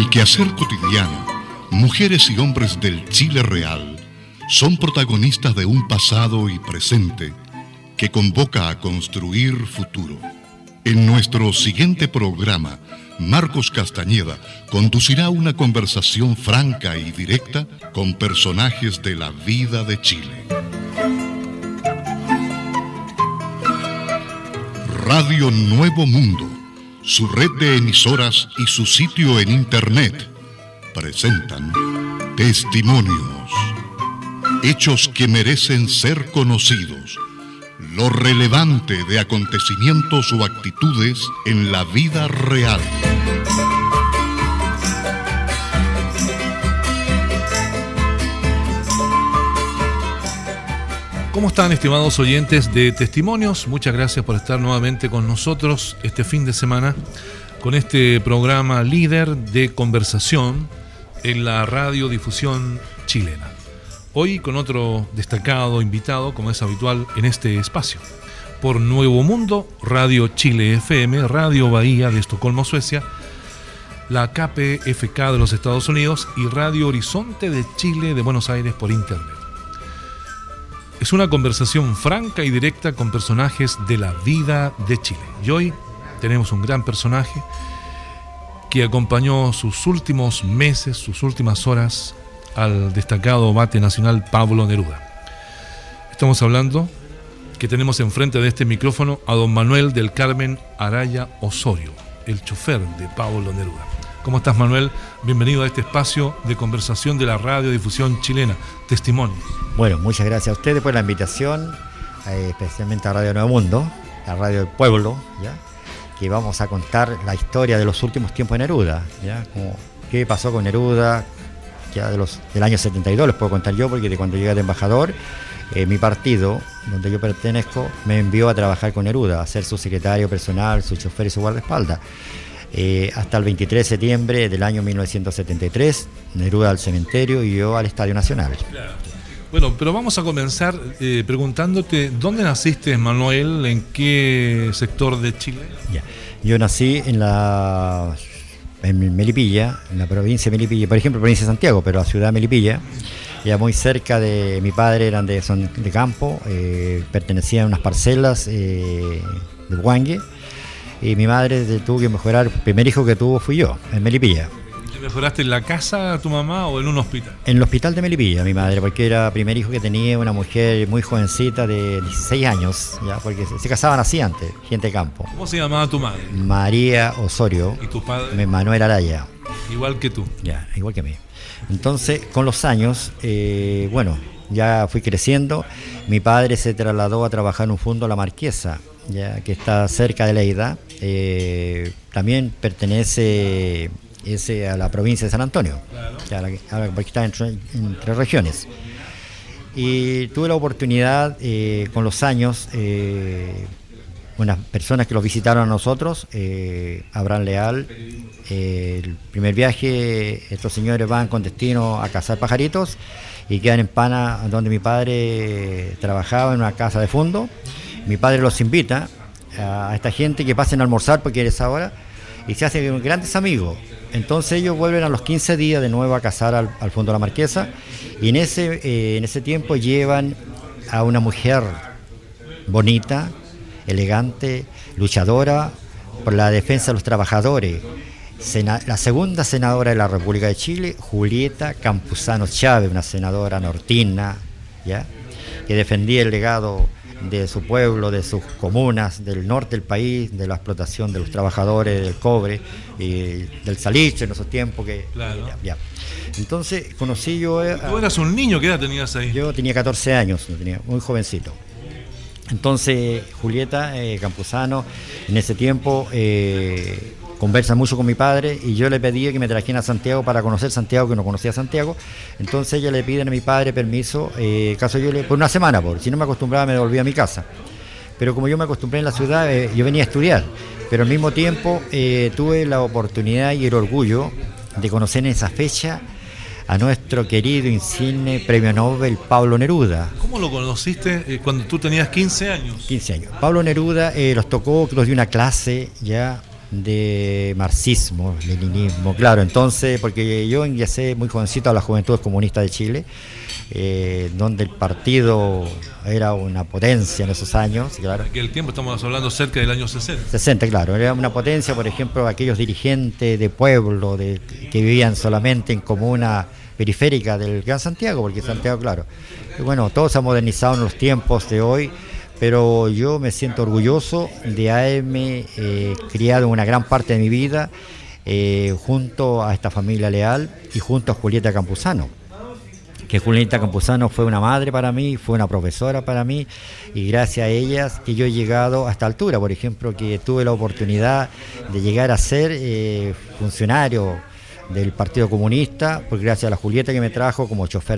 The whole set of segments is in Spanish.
el quehacer cotidiano, mujeres y hombres del Chile real son protagonistas de un pasado y presente que convoca a construir futuro. En nuestro siguiente programa, Marcos Castañeda conducirá una conversación franca y directa con personajes de la vida de Chile. Radio Nuevo Mundo, su red de emisoras y su sitio en internet presentan Testimonios, hechos que merecen ser conocidos, lo relevante de acontecimientos o actitudes en la vida real. ¿Cómo están, estimados oyentes de Testimonios? Muchas gracias por estar nuevamente con nosotros este fin de semana con este programa líder de conversación en la radiodifusión chilena. Hoy con otro destacado invitado, como es habitual en este espacio. Por Nuevo Mundo, Radio Chile FM, Radio Bahía de Estocolmo, Suecia, la KPFK de los Estados Unidos y Radio Horizonte de Chile de Buenos Aires por internet. Es una conversación franca y directa con personajes de la vida de Chile. Y hoy tenemos un gran personaje que acompañó sus últimos meses, sus últimas horas al destacado bate nacional Pablo Neruda. Estamos hablando que tenemos enfrente de este micrófono a don Manuel del Carmen Araya Osorio, el chofer de Pablo Neruda. ¿Cómo estás, Manuel? Bienvenido a este espacio de conversación de la radiodifusión chilena, Testimonios. Bueno, muchas gracias a ustedes por la invitación, especialmente a Radio Nuevo Mundo, la radio del pueblo, ¿ya? Que vamos a contar la historia de los últimos tiempos de Neruda, ¿ya? Como qué pasó con Neruda, ya del año 72 les puedo contar yo, porque de cuando llegué de embajador, mi partido, donde yo pertenezco, me envió a trabajar con Neruda, a ser su secretario personal, su chofer y su guardaespaldas. Hasta el 23 de septiembre del año 1973, Neruda al cementerio y yo al Estadio Nacional. Claro. Bueno, pero vamos a comenzar preguntándote, ¿dónde naciste, Manuel? ¿En qué sector de Chile? Ya. Yo nací en Melipilla, en la provincia de Melipilla, por ejemplo, provincia de Santiago, pero la ciudad de Melipilla, ya muy cerca de mi padre, son de campo, pertenecían a unas parcelas de Huangue, y mi madre tuvo que mejorar, el primer hijo que tuvo fui yo, en Melipilla. ¿Te mejoraste en la casa tu mamá o en un hospital? En el hospital de Melipilla, mi madre, porque era el primer hijo que tenía, una mujer muy jovencita de 16 años, ya, porque se casaban así antes, gente de campo. ¿Cómo se llamaba tu madre? María Osorio. ¿Y tu padre? Manuel Araya. Igual que tú. Ya, igual que mí. Entonces, con los años, bueno, ya fui creciendo. Mi padre se trasladó a trabajar en un fondo La Marquesa, ya que está cerca de Leida. También pertenece a la provincia de San Antonio, claro. Ya, porque está entre regiones. Y tuve la oportunidad, con los años, unas personas que los visitaron a nosotros, Abraham Leal, el primer viaje, estos señores van con destino a cazar pajaritos y quedan en Pana, donde mi padre trabajaba en una casa de fondo. Mi padre los invita a esta gente que pasen a almorzar porque es ahora y se hacen grandes amigos. Entonces ellos vuelven a los 15 días de nuevo a cazar al fondo de La Marquesa y en ese tiempo llevan a una mujer bonita, elegante, luchadora por la defensa de los trabajadores, la segunda senadora de la República de Chile, Julieta Campuzano Chávez, una senadora nortina, ¿ya? Que defendía el legado de su pueblo, de sus comunas, del norte del país, de la explotación de los trabajadores del cobre y del salitre en esos tiempos que... Claro. Ya. Entonces conocí yo... ¿Tú eras un niño? ¿Qué edad tenías ahí? Yo tenía 14 años, muy jovencito. Entonces Julieta Campuzano en ese tiempo conversa mucho con mi padre y yo le pedí que me trajeran a Santiago para conocer Santiago, que no conocía Santiago. Entonces ella le piden a mi padre permiso, por una semana, si no me acostumbraba me devolvía a mi casa. Pero como yo me acostumbré en la ciudad, yo venía a estudiar, pero al mismo tiempo tuve la oportunidad y el orgullo de conocer en esa fecha a nuestro querido insigne premio Nobel Pablo Neruda. ¿Cómo lo conociste cuando tú tenías 15 años? 15 años. Pablo Neruda los tocó, los dio una clase ya de marxismo, leninismo, claro. Entonces, porque yo ingresé muy jovencito a las Juventudes Comunistas de Chile, donde el partido era una potencia en esos años, claro. En aquel tiempo estamos hablando cerca del año 60. 60, claro, era una potencia, por ejemplo, aquellos dirigentes de pueblo que vivían solamente en comuna periférica del Gran Santiago, porque Santiago, claro, bueno, todo se ha modernizado en los tiempos de hoy, pero yo me siento orgulloso de haberme criado una gran parte de mi vida junto a esta familia leal y junto a Julieta Campuzano, que Julieta Campuzano fue una madre para mí, fue una profesora para mí, y gracias a ellas que yo he llegado a esta altura, por ejemplo, que tuve la oportunidad de llegar a ser funcionario del Partido Comunista, porque gracias a la Julieta que me trajo como chofer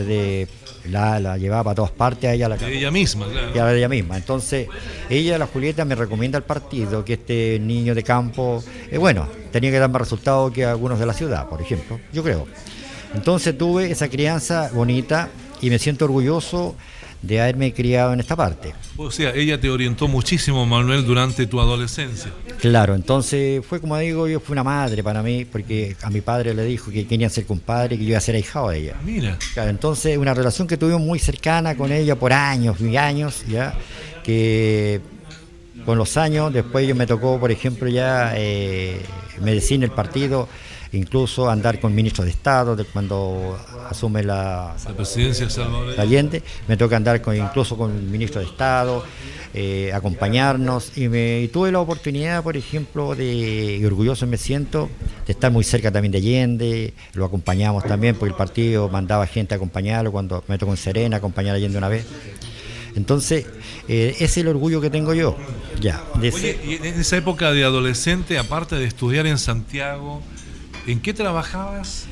la llevaba para todas partes, a ella de ella misma, claro. Y a ella misma. Entonces, la Julieta, me recomienda al partido que este niño de campo, bueno, tenía que dar más resultados que algunos de la ciudad, por ejemplo, yo creo. Entonces tuve esa crianza bonita y me siento orgulloso de haberme criado en esta parte. O sea, ella te orientó muchísimo, Manuel, durante tu adolescencia. Claro, entonces fue, como digo, yo fue una madre para mí, porque a mi padre le dijo que quería ser compadre, que yo iba a ser ahijado de ella. Mira. Claro, entonces una relación que tuvimos muy cercana con ella por años y años, ya, que con los años, después yo me tocó, por ejemplo, ya medicina, el partido, incluso andar con ministros de Estado, cuando asume la presidencia de Salvador Allende, me toca andar incluso con el ministro de Estado, acompañarnos, y tuve la oportunidad, por ejemplo, y orgulloso me siento, de estar muy cerca también de Allende, lo acompañamos también, porque el partido mandaba gente a acompañarlo, cuando me tocó en Serena, acompañar a Allende una vez. Entonces, ese es el orgullo que tengo yo. Ya, Oye, y en esa época de adolescente, aparte de estudiar en Santiago, ¿en qué trabajabas?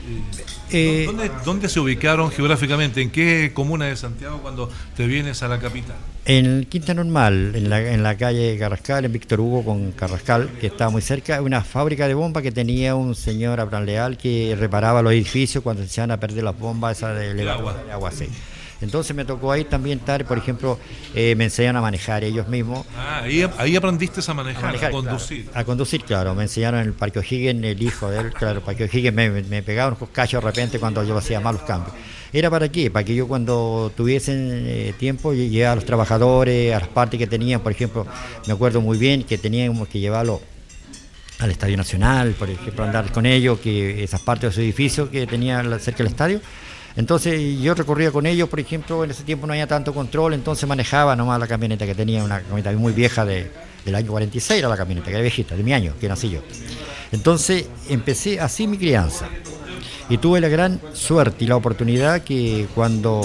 ¿Dónde se ubicaron geográficamente? ¿En qué comuna de Santiago cuando te vienes a la capital? En Quinta Normal, en la calle Carrascal, en Víctor Hugo con Carrascal, que estaba muy cerca, una fábrica de bombas que tenía un señor Abraham Leal que reparaba los edificios cuando se iban a perder las bombas esas de agua, sí. Entonces me tocó ahí también estar, por ejemplo, me enseñaron a manejar ellos mismos. Ahí aprendiste a manejar, a conducir. Claro, a conducir, claro. Me enseñaron en el Parque O'Higgins, el hijo de él, claro, el Parque O'Higgins me pegaba unos cachos de repente cuando yo hacía malos cambios. ¿Era para qué? Para que yo cuando tuviesen tiempo, llevara a los trabajadores, a las partes que tenían, por ejemplo, me acuerdo muy bien que teníamos que llevarlo al Estadio Nacional, por ejemplo, andar con ellos, que esas partes de su edificio que tenían cerca del estadio. Entonces yo recorría con ellos, por ejemplo, en ese tiempo no había tanto control, entonces manejaba nomás la camioneta que tenía, una camioneta muy vieja del año 46, era la camioneta, que era viejita, de mi año, que nací yo. Entonces empecé así mi crianza y tuve la gran suerte y la oportunidad que cuando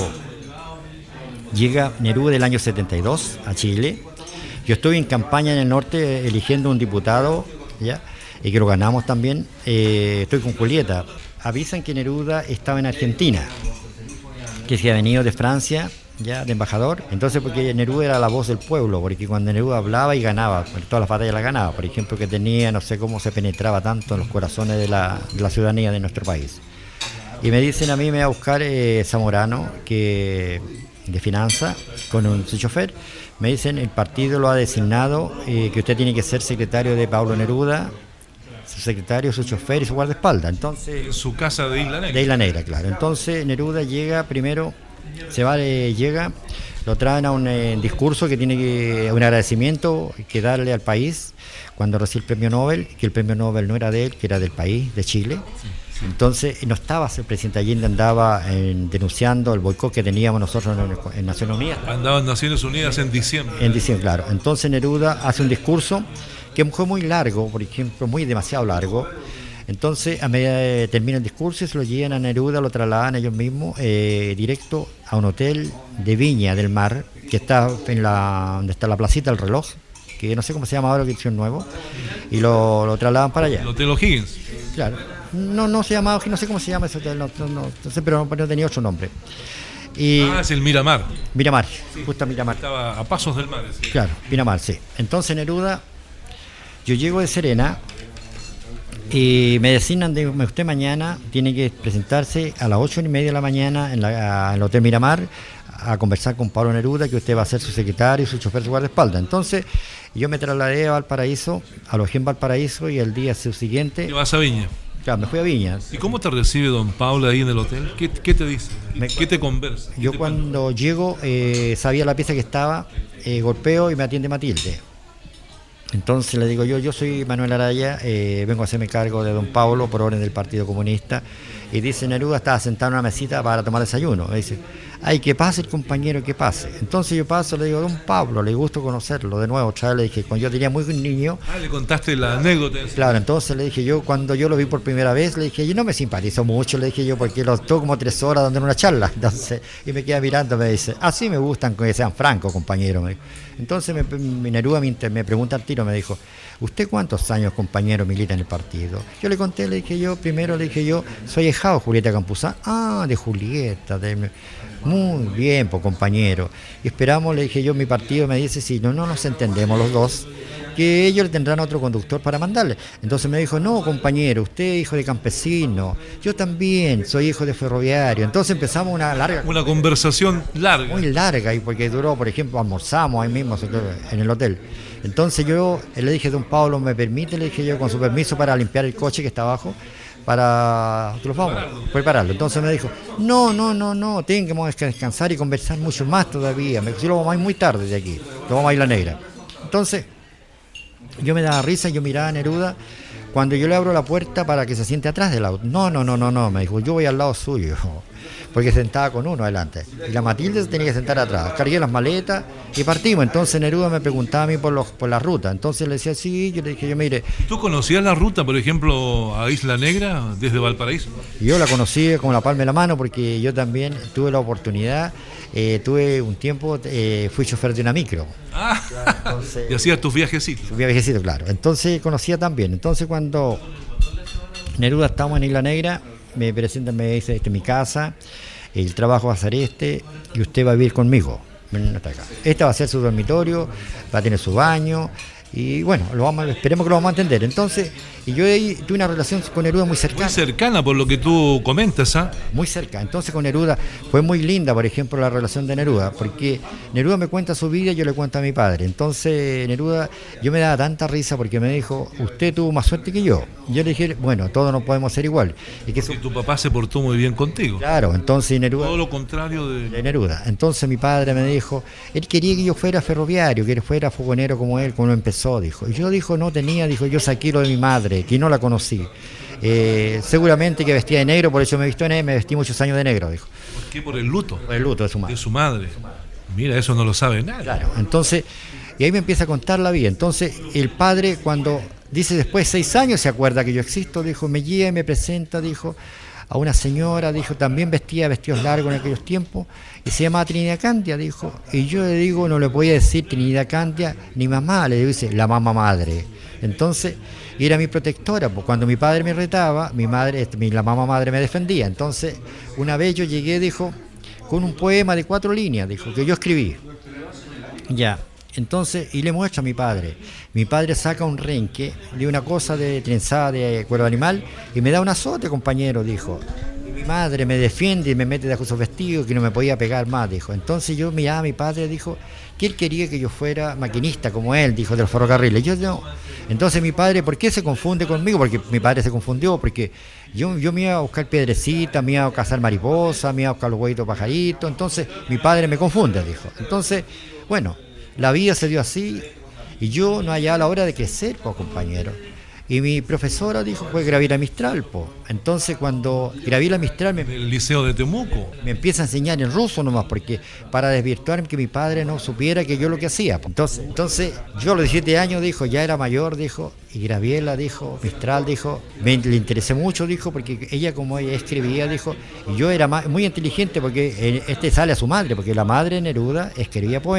llega Neruda del año 72 a Chile, yo estoy en campaña en el norte eligiendo un diputado, ¿ya? Y que lo ganamos también, estoy con Julieta. Avisan que Neruda estaba en Argentina, que se había venido de Francia, ya de embajador. Entonces, porque Neruda era la voz del pueblo, porque cuando Neruda hablaba y ganaba, todas las batallas las ganaba, por ejemplo, que tenía, no sé cómo se penetraba tanto en los corazones de la ciudadanía de nuestro país. Y me dicen a mí, me va a buscar Zamorano, que de finanzas, con su chofer. Me dicen, el partido lo ha designado, que usted tiene que ser secretario de Pablo Neruda, su secretario, su chofer y su guardaespaldas. Entonces, en su casa de Isla Negra. De Isla Negra, claro. Entonces Neruda llega primero, llega, lo traen a un discurso que tiene un agradecimiento que darle al país cuando recibe el premio Nobel, que el premio Nobel no era de él, que era del país, de Chile. Entonces no estaba, el presidente Allende andaba denunciando el boicot que teníamos nosotros en Naciones Unidas. Andaba en Naciones Unidas en diciembre. En diciembre, claro. Entonces Neruda hace un discurso que fue muy largo, por ejemplo, demasiado largo. Entonces, a medida termina el discurso, se lo llevan a Neruda, lo trasladan ellos mismos directo a un hotel de Viña del Mar, que está donde está la placita del reloj, que no sé cómo se llama ahora, que hicieron nuevo, y lo trasladan para allá. ¿El Hotel O'Higgins? Claro. No se llamaba, no sé cómo se llama ese hotel, no sé, pero no tenía otro nombre. Es el Miramar. Miramar, sí, justo Miramar. Estaba a pasos del mar. Sí. Claro, Miramar, sí. Entonces Neruda, yo llego de Serena, Y me designan, de usted mañana tiene que presentarse a las 8:30 de la mañana en el Hotel Miramar a conversar con Pablo Neruda, que usted va a ser su secretario y su chofer, su guardaespaldas. Entonces yo me trasladé a Valparaíso, alojé en Valparaíso, y el día siguiente... ¿Te vas a Viña? Claro, me fui a Viña. ¿Y cómo te recibe don Pablo ahí en el hotel? ¿Qué te dice? ¿Qué te conversa? Yo cuando llego, sabía la pieza que estaba, golpeo y me atiende Matilde. Entonces le digo yo soy Manuel Araya, vengo a hacerme cargo de don Pablo por orden del Partido Comunista. Y dice, Neruda estaba sentado en una mesita para tomar desayuno. Me dice, ay, que pase el compañero, que pase. Entonces yo paso, le digo, don Pablo, le gusto conocerlo de nuevo. Otra vez le dije, cuando yo tenía muy niño. Ah, le contaste la anécdota. Claro, entonces le dije cuando yo lo vi por primera vez, le dije, yo no me simpatizó mucho, le dije yo, porque lo estuvo como 3 horas dando una charla. Entonces, y me queda mirando, me dice, así me gustan que sean francos, compañero. Me dijo. Entonces mi Neruda me pregunta al tiro, me dijo, ¿usted cuántos años, compañero, milita en el partido? Yo le conté, le dije yo, soy ahijado de Julieta Campuzano. Ah, de Julieta, muy bien, pues compañero. Y esperamos, le dije yo, mi partido, me dice, si no nos entendemos los dos, que ellos le tendrán otro conductor para mandarle. Entonces me dijo, no, compañero, usted es hijo de campesino, yo también soy hijo de ferroviario. Entonces empezamos una conversación larga. Muy larga, y porque duró, por ejemplo, almorzamos ahí mismo en el hotel. Entonces yo le dije, don Pablo, ¿me permite? Le dije yo, con su permiso, para limpiar el coche que está abajo, para que los vamos a prepararlo. Entonces me dijo, no, tenemos que descansar y conversar mucho más todavía. Me dijo, si lo vamos a ir muy tarde de aquí, lo vamos a ir La Negra. Entonces yo me daba risa, yo miraba a Neruda cuando yo le abro la puerta para que se siente atrás del auto. No, me dijo, yo voy al lado suyo, porque sentaba con uno adelante. Y la Matilde se tenía que sentar atrás. Cargué las maletas y partimos. Entonces Neruda me preguntaba a mí por la ruta. Entonces le decía, sí, yo le dije, mire. ¿Tú conocías la ruta, por ejemplo, a Isla Negra desde Valparaíso? Yo la conocí como la palma de la mano, porque yo también tuve la oportunidad, tuve un tiempo, fui chofer de una micro. Ah, entonces, y hacías tus viajecitos. Viajecitos, claro. Entonces conocía también. Entonces cuando Neruda estábamos en Isla Negra, me presentan, me dice, esta es mi casa, el trabajo va a ser y usted va a vivir conmigo. Este va a ser su dormitorio, va a tener su baño, y bueno, esperemos que lo vamos a entender. Entonces, y yo ahí tuve una relación con Neruda muy cercana. Muy cercana, por lo que tú comentas, ¿ah? Muy cerca. Entonces con Neruda fue muy linda, por ejemplo, la relación de Neruda, porque Neruda me cuenta su vida y yo le cuento a mi padre. Entonces Neruda, yo me daba tanta risa porque me dijo, usted tuvo más suerte que yo. Yo le dije, bueno, todos no podemos ser igual. Y que tu papá se portó muy bien contigo. Claro, entonces Neruda... Todo lo contrario de Neruda. Entonces mi padre me dijo, él quería que yo fuera ferroviario, que él fuera fogonero como él, como empezó, dijo. Y yo no tenía, yo saqué lo de mi madre, que no la conocí. Seguramente que vestía de negro, por eso me vestí muchos años de negro, dijo. ¿Por qué? Por el luto. Por el luto de su madre. De su madre. Mira, eso no lo sabe nadie. Claro, entonces, y ahí me empieza a contar la vida. Entonces, el padre, cuando dice después de 6 años, se acuerda que yo existo, dijo, me guía y me presenta, dijo, a una señora, dijo, también vestía vestidos largos en aquellos tiempos, y se llamaba Trinidad Candia, dijo, y yo le digo, no le podía decir Trinidad Candia ni mamá, le dice, la mamá madre. Entonces, y era mi protectora, pues cuando mi padre me retaba, la mamá madre me defendía. Entonces, una vez yo llegué, dijo, con un poema de 4 líneas, dijo, que yo escribí. Ya. Entonces, y le muestro a mi padre. Mi padre saca un renque de una cosa de trenzada de cuero animal y me da un azote, compañero, dijo. Y mi madre me defiende y me mete debajo de sus vestidos, que no me podía pegar más, dijo. Entonces yo miraba a mi padre, dijo, que él quería que yo fuera maquinista como él, dijo, de los ferrocarriles. Yo no. Entonces mi padre, ¿por qué se confunde conmigo? Porque mi padre se confundió, porque yo me iba a buscar piedrecitas, me iba a cazar mariposas, me iba a buscar los huevitos pajaritos. Entonces mi padre me confunde, dijo. Entonces, bueno, la vida se dio así y yo no hallaba la hora de crecer, pues, compañero. Y mi profesora dijo, pues Graviela Mistral, pues. Entonces cuando Graviela Mistral el liceo de Temuco me empieza a enseñar en ruso nomás, porque para desvirtuar que mi padre no supiera que yo lo que hacía. Entonces yo a los 17 años, dijo, ya era mayor, dijo, y Graviela, dijo, Mistral, dijo, le interesé mucho, dijo, porque ella como ella escribía, dijo, y yo era muy inteligente porque sale a su madre, porque la madre Neruda escribía poemas.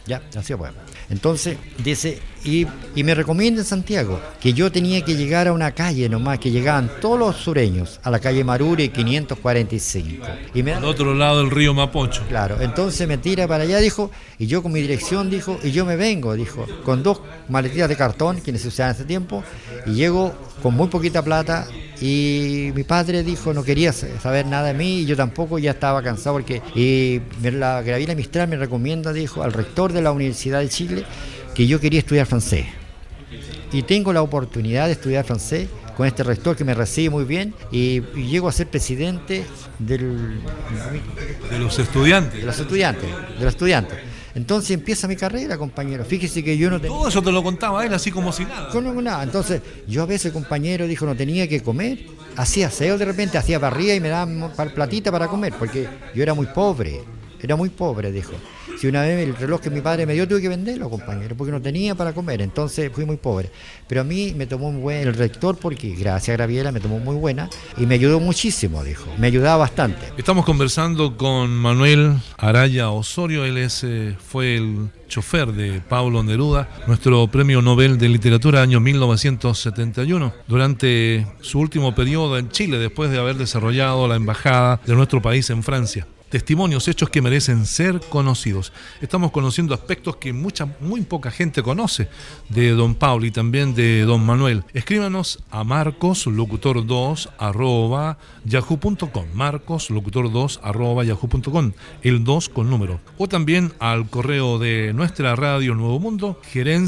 Ya, así fue. Entonces, dice, y me recomienda en Santiago que yo tenía que llegar a una calle nomás, que llegaban todos los sureños, a la calle Maruri 545. Y me Al otro lado del río Mapocho. Claro, entonces me tira para allá, dijo, y yo con mi dirección, dijo, y yo me vengo, dijo, con 2 maletitas de cartón que se usaban hace tiempo, y llego con muy poquita plata, y mi padre dijo, no quería saber nada de mí, y yo tampoco, ya estaba cansado, porque la Gabriela Mistral me recomienda, dijo, al rector de la Universidad de Chile, que yo quería estudiar francés. Y tengo la oportunidad de estudiar francés con este rector que me recibe muy bien, y llego a ser presidente de los estudiantes. De los estudiantes. Entonces empieza mi carrera, compañero. Fíjese que yo no tenía... Todo eso te lo contaba él así como si nada. No, nada. Entonces yo a veces, compañero, dijo, no tenía que comer. Hacía aseo de repente, hacía barriga y me daban platita para comer, porque yo era muy pobre, dijo. Si una vez el reloj que mi padre me dio tuve que venderlo, compañero, porque no tenía para comer, entonces fui muy pobre. Pero a mí me tomó muy buena el rector, porque gracias a Graviela me tomó muy buena y me ayudó muchísimo, dijo, me ayudaba bastante. Estamos conversando con Manuel Araya Osorio, él fue el chofer de Pablo Neruda, nuestro premio Nobel de Literatura año 1971, durante su último periodo en Chile, después de haber desarrollado la embajada de nuestro país en Francia. Testimonios, hechos que merecen ser conocidos. Estamos conociendo aspectos que muy poca gente conoce de don Pablo y también de don Manuel. Escríbanos a marcoslocutor2@yahoo.com, marcoslocutor2@yahoo.com, el 2 con número. O también al correo de nuestra Radio Nuevo Mundo,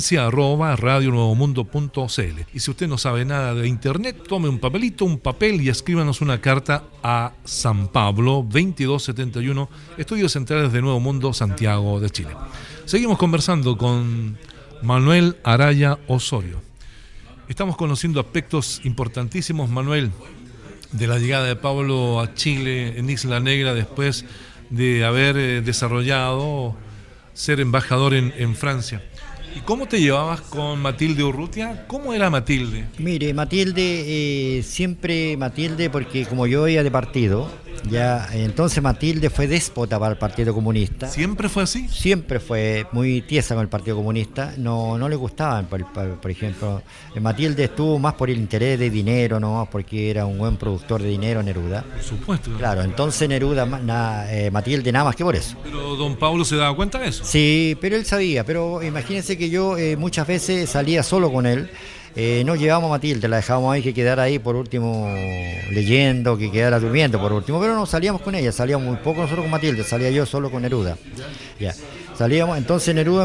gerencia@radionuevomundo.cl. Y si usted no sabe nada de internet, tome un papel y escríbanos una carta a San Pablo 2271, Estudios Centrales de Nuevo Mundo, Santiago de Chile. Seguimos conversando con Manuel Araya Osorio. Estamos conociendo aspectos importantísimos, Manuel, de la llegada de Pablo a Chile en Isla Negra después de haber desarrollado ser embajador en Francia. ¿Y cómo te llevabas con Matilde Urrutia? ¿Cómo era Matilde? Mire, Matilde, siempre Matilde, porque como yo iba de partido, ya entonces Matilde fue déspota para el Partido Comunista. ¿Siempre fue así? Siempre fue muy tiesa con el Partido Comunista, no le gustaban, por ejemplo, Matilde estuvo más por el interés de dinero, no porque era un buen productor de dinero, Neruda. Por supuesto. Claro, entonces Neruda, Matilde nada más que por eso. ¿Pero don Pablo se daba cuenta de eso? Sí, pero él sabía, pero imagínense que yo muchas veces salía solo con él. No llevábamos a Matilde, la dejábamos ahí que quedara ahí por último leyendo, que quedara durmiendo por último, pero no salíamos con ella, salíamos muy poco nosotros con Matilde, salía yo solo con Neruda. Ya. Salíamos, entonces Neruda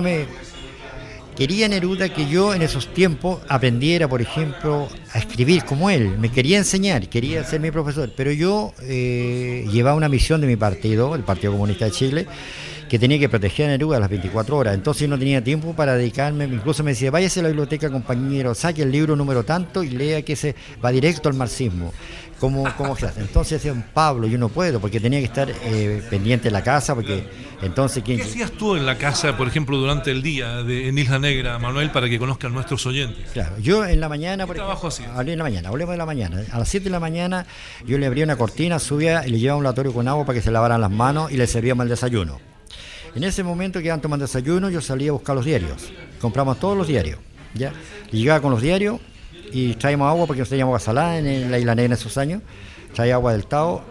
quería que yo en esos tiempos aprendiera, por ejemplo, a escribir como él, me quería enseñar, quería ser mi profesor, pero yo llevaba una misión de mi partido, el Partido Comunista de Chile, que tenía que proteger a Neruda a las 24 horas, entonces no tenía tiempo para dedicarme, incluso me decía, váyase a la biblioteca, compañero, saque el libro número tanto y lea que se va directo al marxismo. ¿Cómo se hace? Entonces decía, Pablo, yo no puedo, porque tenía que estar pendiente de la casa, porque entonces... ¿Qué hacías tú en la casa, por ejemplo, durante el día en Isla Negra, Manuel, para que conozcan nuestros oyentes? Claro, yo en la mañana... ¿Qué trabajo hacías? Hablemos de la mañana. A las 7 de la mañana yo le abría una cortina, subía y le llevaba un lavatorio con agua para que se lavaran las manos y le servíamos el desayuno. En ese momento que iban tomando desayuno, yo salía a buscar los diarios. Compramos todos los diarios, ¿ya? Y llegaba con los diarios y traíamos agua, porque no teníamos agua salada en la Isla Negra en esos años. Traía agua del Tao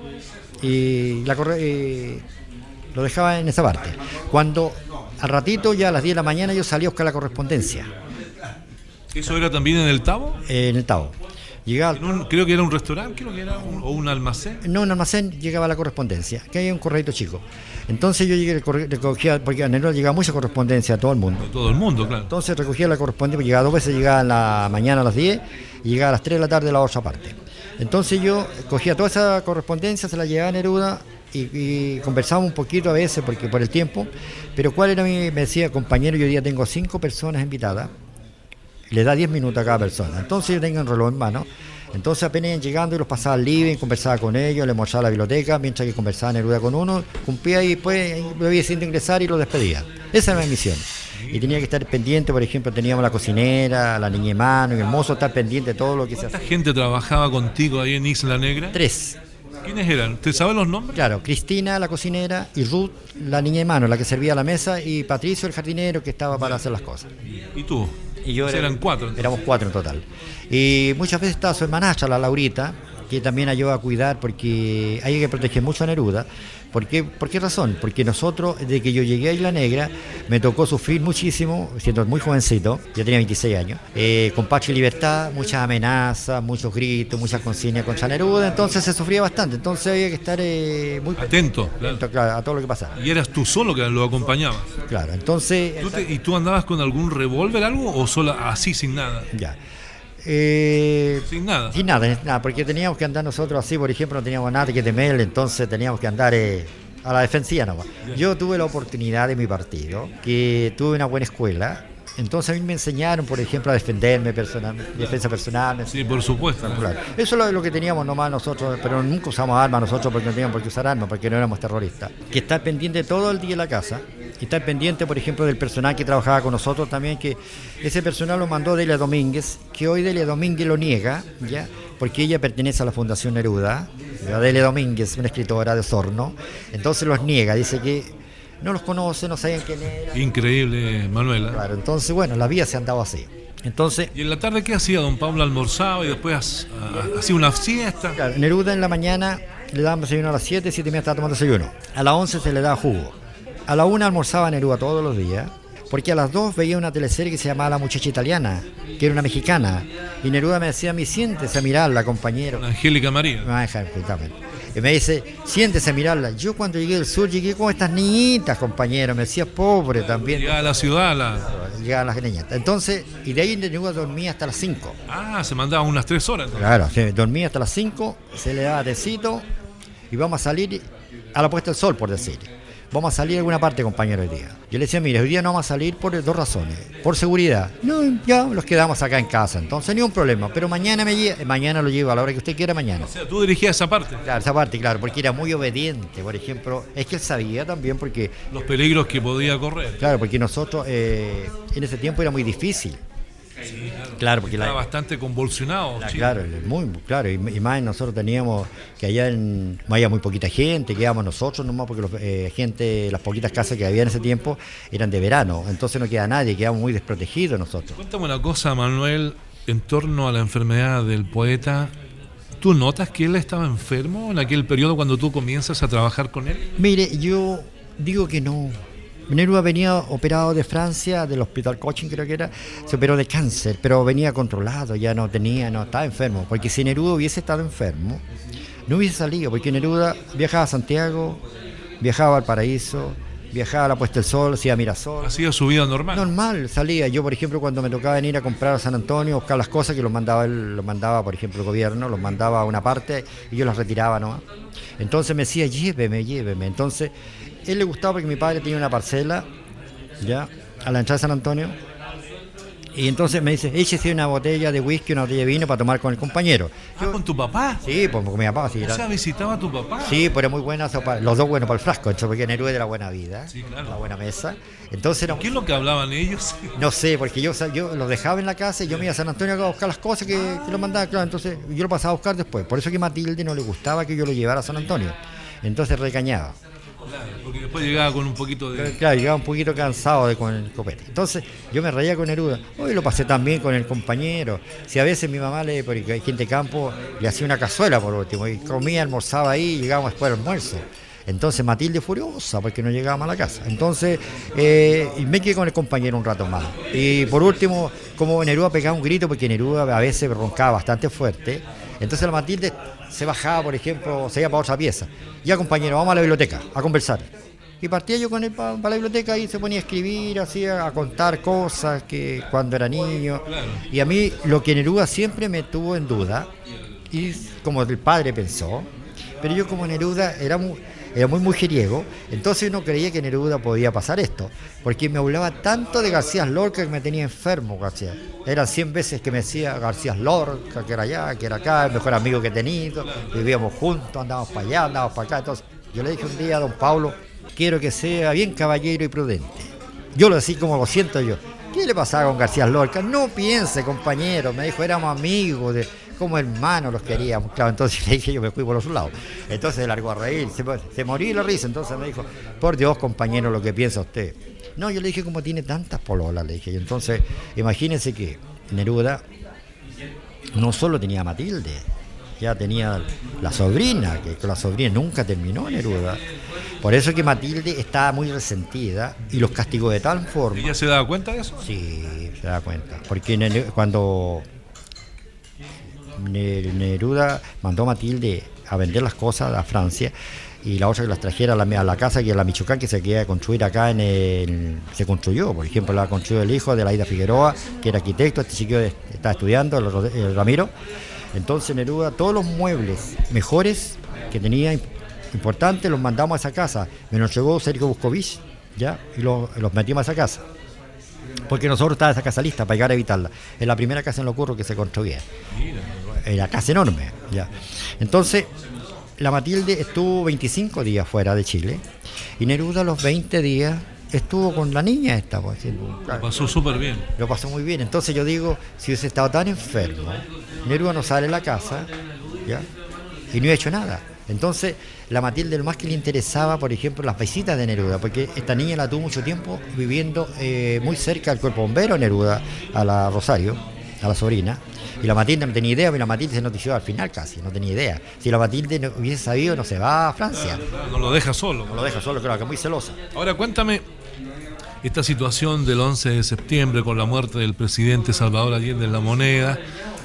y lo dejaba en esa parte. Cuando al ratito, ya a las 10 de la mañana, yo salía a buscar la correspondencia. ¿Eso era también en el Tabo? En el Tao. Llegaba, creo que era un restaurante, o un almacén. No, un almacén, llegaba la correspondencia, que hay un correito chico. Entonces yo llegué, recogía, porque a Neruda llegaba mucha correspondencia a todo el mundo. De todo el mundo, claro. Entonces recogía la correspondencia, llegaba 2 veces, llegaba en la mañana a las 10 y llegaba a las 3 de la tarde a la otra parte. Entonces yo cogía toda esa correspondencia, se la llevaba a Neruda y conversábamos un poquito a veces porque por el tiempo, pero cuál era me decía, compañero, yo hoy día tengo 5 personas invitadas, le da 10 minutos a cada persona, entonces yo tengo un reloj en mano, entonces apenas iban llegando y los pasaba al living, conversaba con ellos, les mostraba la biblioteca, mientras que conversaba Neruda con uno, cumplía y después lo había sido ingresar y lo despedía. Esa era mi misión. Y tenía que estar pendiente, por ejemplo, teníamos la cocinera, la niña de mano y el mozo, estar pendiente de todo lo que se hacía. ¿Cuánta gente trabajaba contigo ahí en Isla Negra? 3. ¿Quiénes eran? ¿Te sabes los nombres? Claro, Cristina, la cocinera, y Ruth, la niña de mano, la que servía a la mesa, y Patricio, el jardinero, que estaba para hacer las cosas. ¿Y tú? Y yo Eran 4. Entonces. Éramos 4 en total. Y muchas veces estaba su hermanastra, la Laurita, que también ayudó a cuidar, porque hay que proteger mucho a Neruda. ¿Por qué razón? Porque nosotros, desde que yo llegué a Isla Negra, me tocó sufrir muchísimo, siendo muy jovencito, yo tenía 26 años, con Patria y Libertad, muchas amenazas, muchos gritos, muchas consignas contra Neruda, entonces se sufría bastante, entonces había que estar muy atento, claro, a todo lo que pasaba. ¿Y eras tú solo que lo acompañabas? Claro, entonces... ¿Y tú andabas con algún revólver, algo, o solo así, sin nada? Ya. Sin nada. Sin nada, porque teníamos que andar nosotros así, por ejemplo, no teníamos nada que temer, entonces teníamos que andar a la defensiva nomás. Yo tuve la oportunidad de mi partido, que tuve una buena escuela, entonces a mí me enseñaron, por ejemplo, a defenderme defensa personal. Sí, por supuesto. Claro. Eso es lo que teníamos nomás nosotros, pero nunca usamos armas nosotros porque no teníamos por qué usar armas, porque no éramos terroristas. Que estar pendiente todo el día en la casa, y estar pendiente, por ejemplo, del personal que trabajaba con nosotros también, que ese personal lo mandó Delia Domínguez, que hoy Delia Domínguez lo niega, ¿ya? Porque ella pertenece a la Fundación Neruda, la Delia Domínguez, una escritora de Osorno, entonces los niega, dice que no los conoce, no saben quién era. Increíble, Manuela. Claro, entonces, bueno, la vida se andaba así. Entonces, ¿y en la tarde qué hacía? Don Pablo almorzaba y después hacía una siesta. Claro, Neruda en la mañana le daban desayuno a las 7, 7:30 estaba tomando desayuno. A las 11 se le daba jugo. A la 1 almorzaba Neruda todos los días, porque a las 2 veía una teleserie que se llamaba La Muchacha Italiana, que era una mexicana. Y Neruda me decía a mí, siéntese a mirarla, compañero. Angélica María. Exactamente. Y me dice, siéntese a mirarla. Yo cuando llegué del sur, llegué con estas niñitas, compañero. Me decía, pobre también. Llegaba a la ciudad. Llegaban las niñitas. Entonces, y de ahí Neruda dormía hasta las 5. Ah, se mandaba unas 3 horas. Entonces. Claro, sí, dormía hasta las 5, se le daba tecito y vamos a salir a la puesta del sol, por decir. Vamos a salir a alguna parte, compañero, hoy día. Yo le decía, mire, hoy día no vamos a salir por 2 razones. Por seguridad. No, ya los quedamos acá en casa, entonces ni un problema. Pero mañana mañana lo llevo a la hora que usted quiera, mañana. O sea, tú dirigías esa parte. Claro, esa parte, claro, porque era muy obediente, por ejemplo. Es que él sabía también porque... los peligros que podía correr. Claro, porque nosotros en ese tiempo era muy difícil. Sí, claro, porque estaba bastante convulsionado. Claro, muy claro, y más nosotros teníamos que allá había muy poquita gente, quedábamos nosotros nomás, porque las poquitas casas que había en ese tiempo eran de verano, entonces no queda nadie, quedamos muy desprotegidos nosotros. Cuéntame una cosa, Manuel, en torno a la enfermedad del poeta. ¿Tú notas que él estaba enfermo en aquel periodo cuando tú comienzas a trabajar con él? Mire, yo digo que no. Neruda venía operado de Francia, del Hospital Cochin creo que era, se operó de cáncer, pero venía controlado, ya no estaba enfermo, porque si Neruda hubiese estado enfermo, no hubiese salido, porque Neruda viajaba a Santiago, viajaba al Paraíso, viajaba a la Puesta del Sol, se iba a Mirasol. Hacía su vida normal. Normal, salía. Yo, por ejemplo, cuando me tocaba venir a comprar a San Antonio, buscar las cosas que los mandaba, por ejemplo, el gobierno, los mandaba a una parte y yo las retiraba nomás. Entonces me decía, lléveme. Entonces, él le gustaba porque mi padre tenía una parcela, ya, a la entrada de San Antonio. Y entonces me dice, échese una botella de whisky, una botella de vino para tomar con el compañero. ¿Con tu papá? Sí, pues con mi papá. Sí, o sea, visitaba a tu papá. Sí, pero muy buena, los dos buenos para el frasco, porque Neruda era la buena vida, sí, claro. La buena mesa. Entonces ¿Qué es lo que hablaban ellos? No sé, porque yo los dejaba en la casa y yo me iba a San Antonio a buscar las cosas que lo mandaba, claro, entonces yo lo pasaba a buscar después. Por eso que a Matilde no le gustaba que yo lo llevara a San Antonio. Entonces recañaba. Claro, porque después llegaba con un poquito de... Claro, llegaba un poquito cansado con el copete. Entonces yo me reía con Neruda. Hoy lo pasé también con el compañero. Si a veces mi mamá, porque hay gente de campo, le hacía una cazuela por último. Y comía, almorzaba ahí y llegábamos después al almuerzo. Entonces Matilde furiosa porque no llegábamos a la casa. Entonces y me quedé con el compañero un rato más. Y por último, como Neruda pegaba un grito, porque Neruda a veces roncaba bastante fuerte. Entonces la Matilde se bajaba, por ejemplo, se iba para otra pieza. Ya, compañero, vamos a la biblioteca a conversar. Y partía yo con él para la biblioteca y se ponía a escribir, así, a contar cosas que cuando era niño. Y a mí lo que Neruda siempre me tuvo en duda, y como el padre pensó, pero yo como Neruda era muy mujeriego, entonces no creía que Neruda podía pasar esto, porque me hablaba tanto de García Lorca que me tenía enfermo, García. Eran 100 veces que me decía García Lorca, que era allá, que era acá, el mejor amigo que he tenido, vivíamos juntos, andábamos para allá, andábamos para acá. Entonces yo le dije un día a don Pablo, quiero que sea bien caballero y prudente. Yo lo decía como lo siento yo. ¿Qué le pasaba con García Lorca? No piense, compañero, me dijo, éramos amigos, como hermanos los queríamos, claro, entonces le dije, yo me fui por los lados. Entonces se largó a reír, se moría de la risa, entonces me dijo, por Dios, compañero, lo que piensa usted. No, yo le dije, como tiene tantas pololas, le dije, y entonces, imagínense que Neruda no solo tenía a Matilde, ya tenía la sobrina, que con la sobrina nunca terminó Neruda. Por eso que Matilde estaba muy resentida y los castigó de tal forma. ¿Ella se daba cuenta de eso? Sí, se da cuenta. Porque cuando Neruda mandó a Matilde a vender las cosas a Francia y la otra que las trajera a la casa que la Michoacán, que se quería construir acá se construyó. Por ejemplo, la construyó el hijo de la Ida Figueroa, que era arquitecto. Este chiquillo estaba estudiando, el Ramiro. Entonces Neruda, todos los muebles mejores que tenía importantes los mandamos a esa casa. Me los llevó Sergio Buscovich, ¿ya? Y los metimos a esa casa. Porque nosotros estaba esa casa lista para llegar a evitarla. Es la primera casa en Lo Curro que se construía. Era casa enorme, ¿ya? Entonces, la Matilde estuvo 25 días fuera de Chile y Neruda los 20 días estuvo con la niña esta. Pues, lo pasó súper bien. Lo pasó muy bien. Entonces yo digo, si hubiese estado tan enfermo, Neruda no sale de la casa, ¿ya? Y no ha hecho nada. Entonces, la Matilde lo más que le interesaba, por ejemplo, las visitas de Neruda, porque esta niña la tuvo mucho tiempo viviendo muy cerca del cuerpo bombero Neruda, a la Rosario, a la sobrina. Y la Matilde no tenía idea, pero la Matilde se notició al final casi, no tenía idea. Si la Matilde no hubiese sabido, no se va a Francia. No lo deja solo. No lo deja solo, claro, que es muy celosa. Ahora cuéntame esta situación del 11 de septiembre con la muerte del presidente Salvador Allende en La Moneda.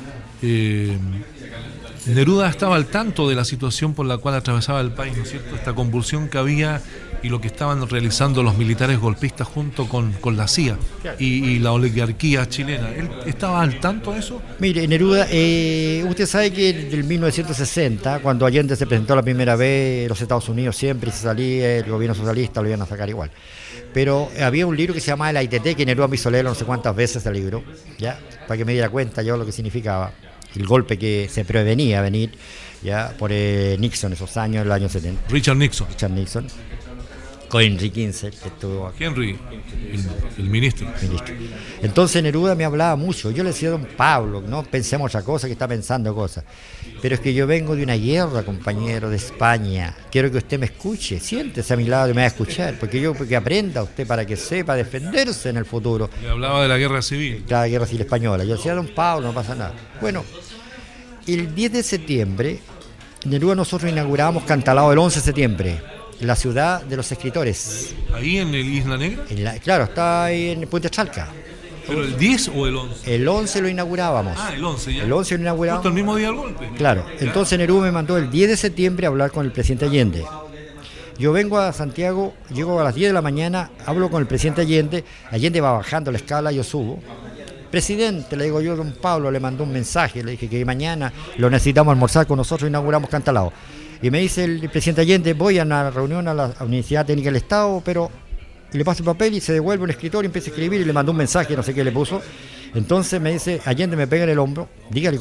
Neruda estaba al tanto de la situación por la cual atravesaba el país, ¿no es cierto? Esta convulsión que había y lo que estaban realizando los militares golpistas junto con la CIA y la oligarquía chilena. ¿Él estaba al tanto de eso? Mire, Neruda, usted sabe que en 1960, cuando Allende se presentó la primera vez, los Estados Unidos siempre se salía, el gobierno socialista lo iban a sacar igual. Pero había un libro que se llamaba El ITT, que Neruda me hizo leerlo no sé cuántas veces ese libro, ¿ya? Para que me diera cuenta yo lo que significaba el golpe que se prevenía venir, ya, por Nixon, esos años, el año 70. Richard Nixon. Con Henry Kissinger, que estuvo aquí. Henry, el ministro. Entonces Neruda me hablaba mucho. Yo le decía a don Pablo, no pensemos otra cosa, que está pensando cosas. Pero es que yo vengo de una guerra, compañero, de España. Quiero que usted me escuche, siéntese a mi lado y me va a escuchar, porque aprenda usted para que sepa defenderse en el futuro. Le hablaba de la guerra civil. La guerra civil española. Yo decía, don Pablo, no pasa nada. Bueno, el 10 de septiembre, Neruda nosotros inauguramos Cantalao el 11 de septiembre. La ciudad de los escritores. ¿Ahí en el Isla Negra? Claro, está ahí en Puente Chalca. ¿Pero el 10 o el 11? El 11 lo inaugurábamos. Ah, el 11 ya. El 11 lo inaugurábamos. ¿Justo el mismo día del golpe? Claro. Entonces Neruda me mandó el 10 de septiembre a hablar con el presidente Allende. Yo vengo a Santiago, llego a las 10 de la mañana, hablo con el presidente Allende. Allende va bajando la escala, yo subo. Presidente, le digo yo, don Pablo, le mandó un mensaje, le dije que mañana lo necesitamos almorzar con nosotros, inauguramos Cantalao. Y me dice el presidente Allende, voy a una reunión a la Universidad Técnica del Estado, pero y le paso el papel y se devuelve un escritor y empieza a escribir y le mandó un mensaje, no sé qué le puso. Entonces me dice, Allende me pega en el hombro, dígale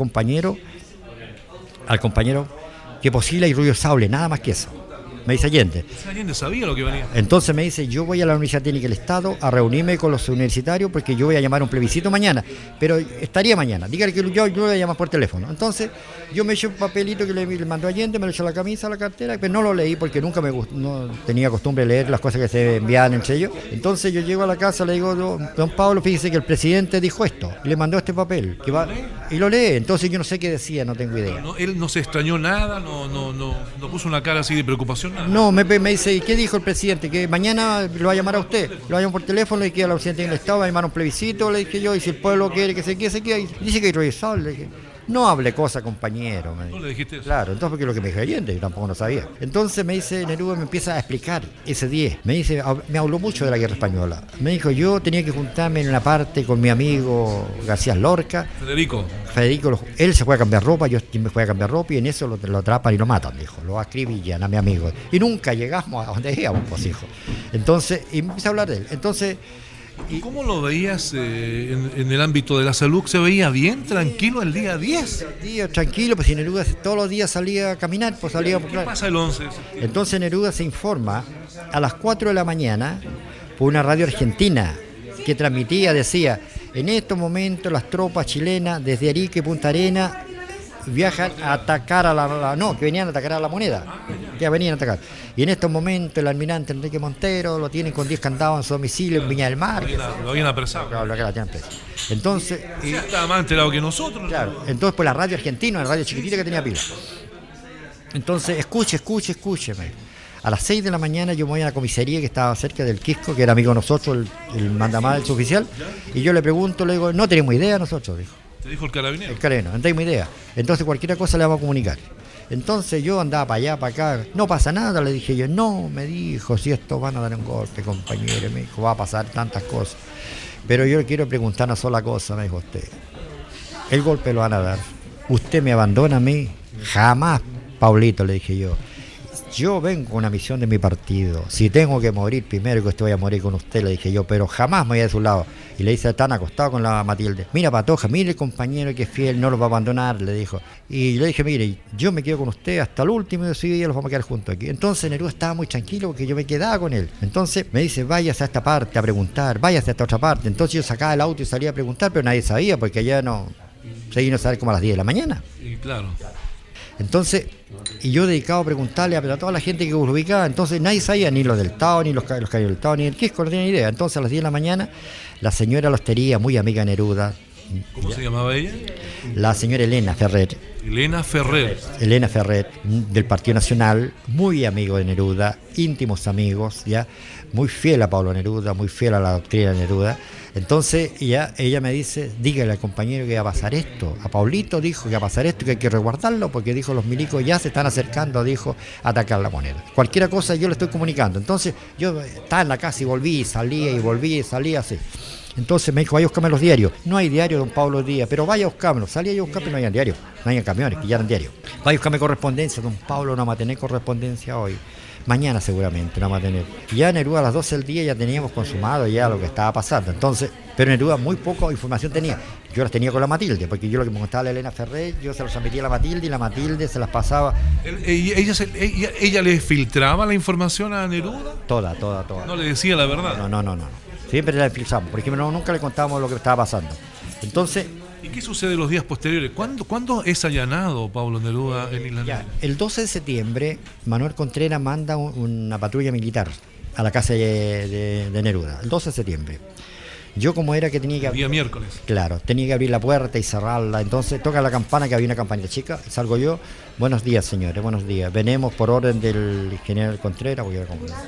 al compañero que Posila y Rubio Saule, nada más que eso. Me dice Allende. Allende sabía lo que venía. Entonces me dice, yo voy a la Universidad Técnica del Estado a reunirme con los universitarios porque yo voy a llamar a un plebiscito mañana, pero estaría mañana. Dígale que yo lo voy a llamar por teléfono. Entonces yo me eché un papelito que le mandó Allende, me lo eché a la camisa, a la cartera, pero no lo leí porque nunca no tenía costumbre de leer las cosas que se enviaban entre ellos. Entonces yo llego a la casa, le digo, don Pablo, fíjese que el presidente dijo esto, le mandó este papel, y lo lee. Entonces yo no sé qué decía, no tengo idea. Él no se extrañó nada, no puso una cara así de preocupación. No, me dice, ¿y qué dijo el presidente? Que mañana lo va a llamar a usted, lo va a llamar por teléfono y que a la presidenta del Estado va a llamar un plebiscito, le dije yo, y si el pueblo quiere que se quede, y dice que hay revisable, le dije, no hable cosa, compañero. ¿No le dijiste eso? Claro, entonces porque lo que me dijo Allende, yo tampoco no sabía. Entonces me dice Neruda, me empieza a explicar ese 10, me habló mucho de la guerra española. Me dijo, yo tenía que juntarme en una parte con mi amigo García Lorca. Federico, él se fue a cambiar ropa, yo me fui a cambiar ropa y en eso lo atrapan y lo matan, dijo, lo acribillan a mi amigo. Y nunca llegamos a donde íbamos, pues, hijo. Entonces, y me empecé a hablar de él. Entonces, ¿cómo lo veías en el ámbito de la salud? ¿Se veía bien, tranquilo el día 10? Tranquilo, pues si Neruda todos los días salía a caminar, pues salía... ¿Qué pasa el 11? Entonces Neruda se informa a las 4 de la mañana por una radio argentina que transmitía, decía, en estos momentos las tropas chilenas desde Arica y Punta Arenas viajan a atacar que venían a atacar a la moneda, que venían a atacar. Y en estos momentos el almirante Enrique Montero lo tienen con 10 candados en su domicilio en Viña del Mar. Lo habían apresado. Claro, la tienen presa. Entonces... estaba más enterado que nosotros. Claro, entonces pues la radio argentina, la radio chiquitita que tenía pila. Entonces, escúcheme. A las 6 de la mañana yo me voy a la comisaría que estaba cerca del Quisco, que era amigo de nosotros, el mandamás, el suboficial, y yo le pregunto, le digo, no tenemos idea nosotros, dijo. ¿Te dijo el carabinero? El carabinero, no tenemos idea. Entonces cualquier cosa le vamos a comunicar. Entonces yo andaba para allá, para acá, no pasa nada, le dije yo, no, me dijo, si estos van a dar un golpe, compañero, me dijo, va a pasar tantas cosas. Pero yo le quiero preguntar una sola cosa, me dijo usted. El golpe lo van a dar. ¿Usted me abandona a mí? Jamás, Paulito, le dije yo. Yo vengo con una misión de mi partido. Si tengo que morir primero, que usted vaya a morir con usted, le dije yo, pero jamás me voy de su lado. Y le dice, están acostados con la Matilde. Mira, Patoja, mire el compañero que es fiel, no lo va a abandonar, le dijo. Y le dije, mire, yo me quedo con usted hasta el último de su vida y los vamos a quedar juntos aquí. Entonces Neruda estaba muy tranquilo porque yo me quedaba con él. Entonces me dice, váyase a esta parte a preguntar, váyase a esta otra parte. Entonces yo sacaba el auto y salía a preguntar, pero nadie sabía porque allá no seguimos a saber como a las 10 de la mañana. Y claro. Entonces, y yo dedicado a preguntarle a toda la gente que lo ubicaba, entonces nadie sabía, ni los del Tao, ni los caballeros del Tao, ni el Quisco, no tenían idea. Entonces a las 10 de la mañana, la señora Lostería, muy amiga de Neruda. ¿Cómo se llamaba ella? La señora Elena Ferrer. Elena Ferrer, del Partido Nacional, muy amigo de Neruda, íntimos amigos, ya, muy fiel a Pablo Neruda, muy fiel a la doctrina de Neruda. Entonces ella me dice, dígale al compañero que va a pasar esto. A Paulito dijo que va a pasar esto, que hay que resguardarlo, porque dijo los milicos ya se están acercando, dijo, a atacar la moneda. Cualquier cosa yo le estoy comunicando. Entonces yo estaba en la casa y volví, salía así. Entonces me dijo, vaya a buscarme los diarios. No hay diario, don Pablo Díaz, pero vaya a buscármelo. Salía yo a buscar, pero no había diario, no había camiones, que ya eran diarios. Vaya a buscarme correspondencia, don Pablo, no vamos a tener correspondencia hoy. Mañana seguramente no vamos a tener. Ya Neruda a las 12 del día ya teníamos consumado ya lo que estaba pasando. Entonces, pero Neruda muy poca información tenía. Yo las tenía con la Matilde, porque yo lo que me contaba la Elena Ferrer, yo se los transmitía a la Matilde y la Matilde se las pasaba. ¿Ella le filtraba la información a Neruda? Toda. ¿No le decía la verdad? No. Siempre la filtramos, porque nunca le contábamos lo que estaba pasando. Entonces... ¿Y qué sucede los días posteriores? ¿Cuándo es allanado Pablo Neruda en Isla Negra? El 12 de septiembre, Manuel Contreras manda una patrulla militar a la casa de Neruda, el 12 de septiembre. Yo como era que tenía que abrir... Día miércoles. Claro, tenía que abrir la puerta y cerrarla, entonces toca la campana, que había una campanita chica, salgo yo, buenos días señores, buenos días, venimos por orden del general Contreras, voy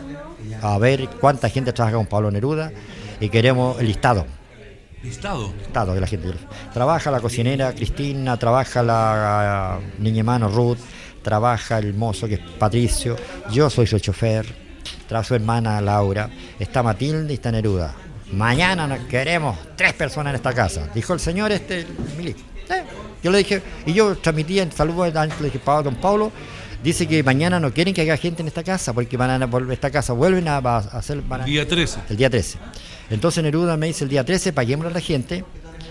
a ver cuánta gente trabaja con Pablo Neruda y queremos el listado. ¿Listado? Listado de la gente. Trabaja la cocinera Cristina, trabaja la niña mano Ruth, trabaja el mozo que es Patricio, yo soy su chofer, trabaja su hermana Laura, está Matilde y está Neruda. Mañana nos queremos 3 personas en esta casa, dijo el señor el milico. Yo le dije, y yo transmitía el saludo, le dije, don Pablo, dice que mañana no quieren que haya gente en esta casa, porque van a volver, esta casa vuelven a hacer... El día 13. El día 13. Entonces Neruda me dice, el día 13 paguemos a la gente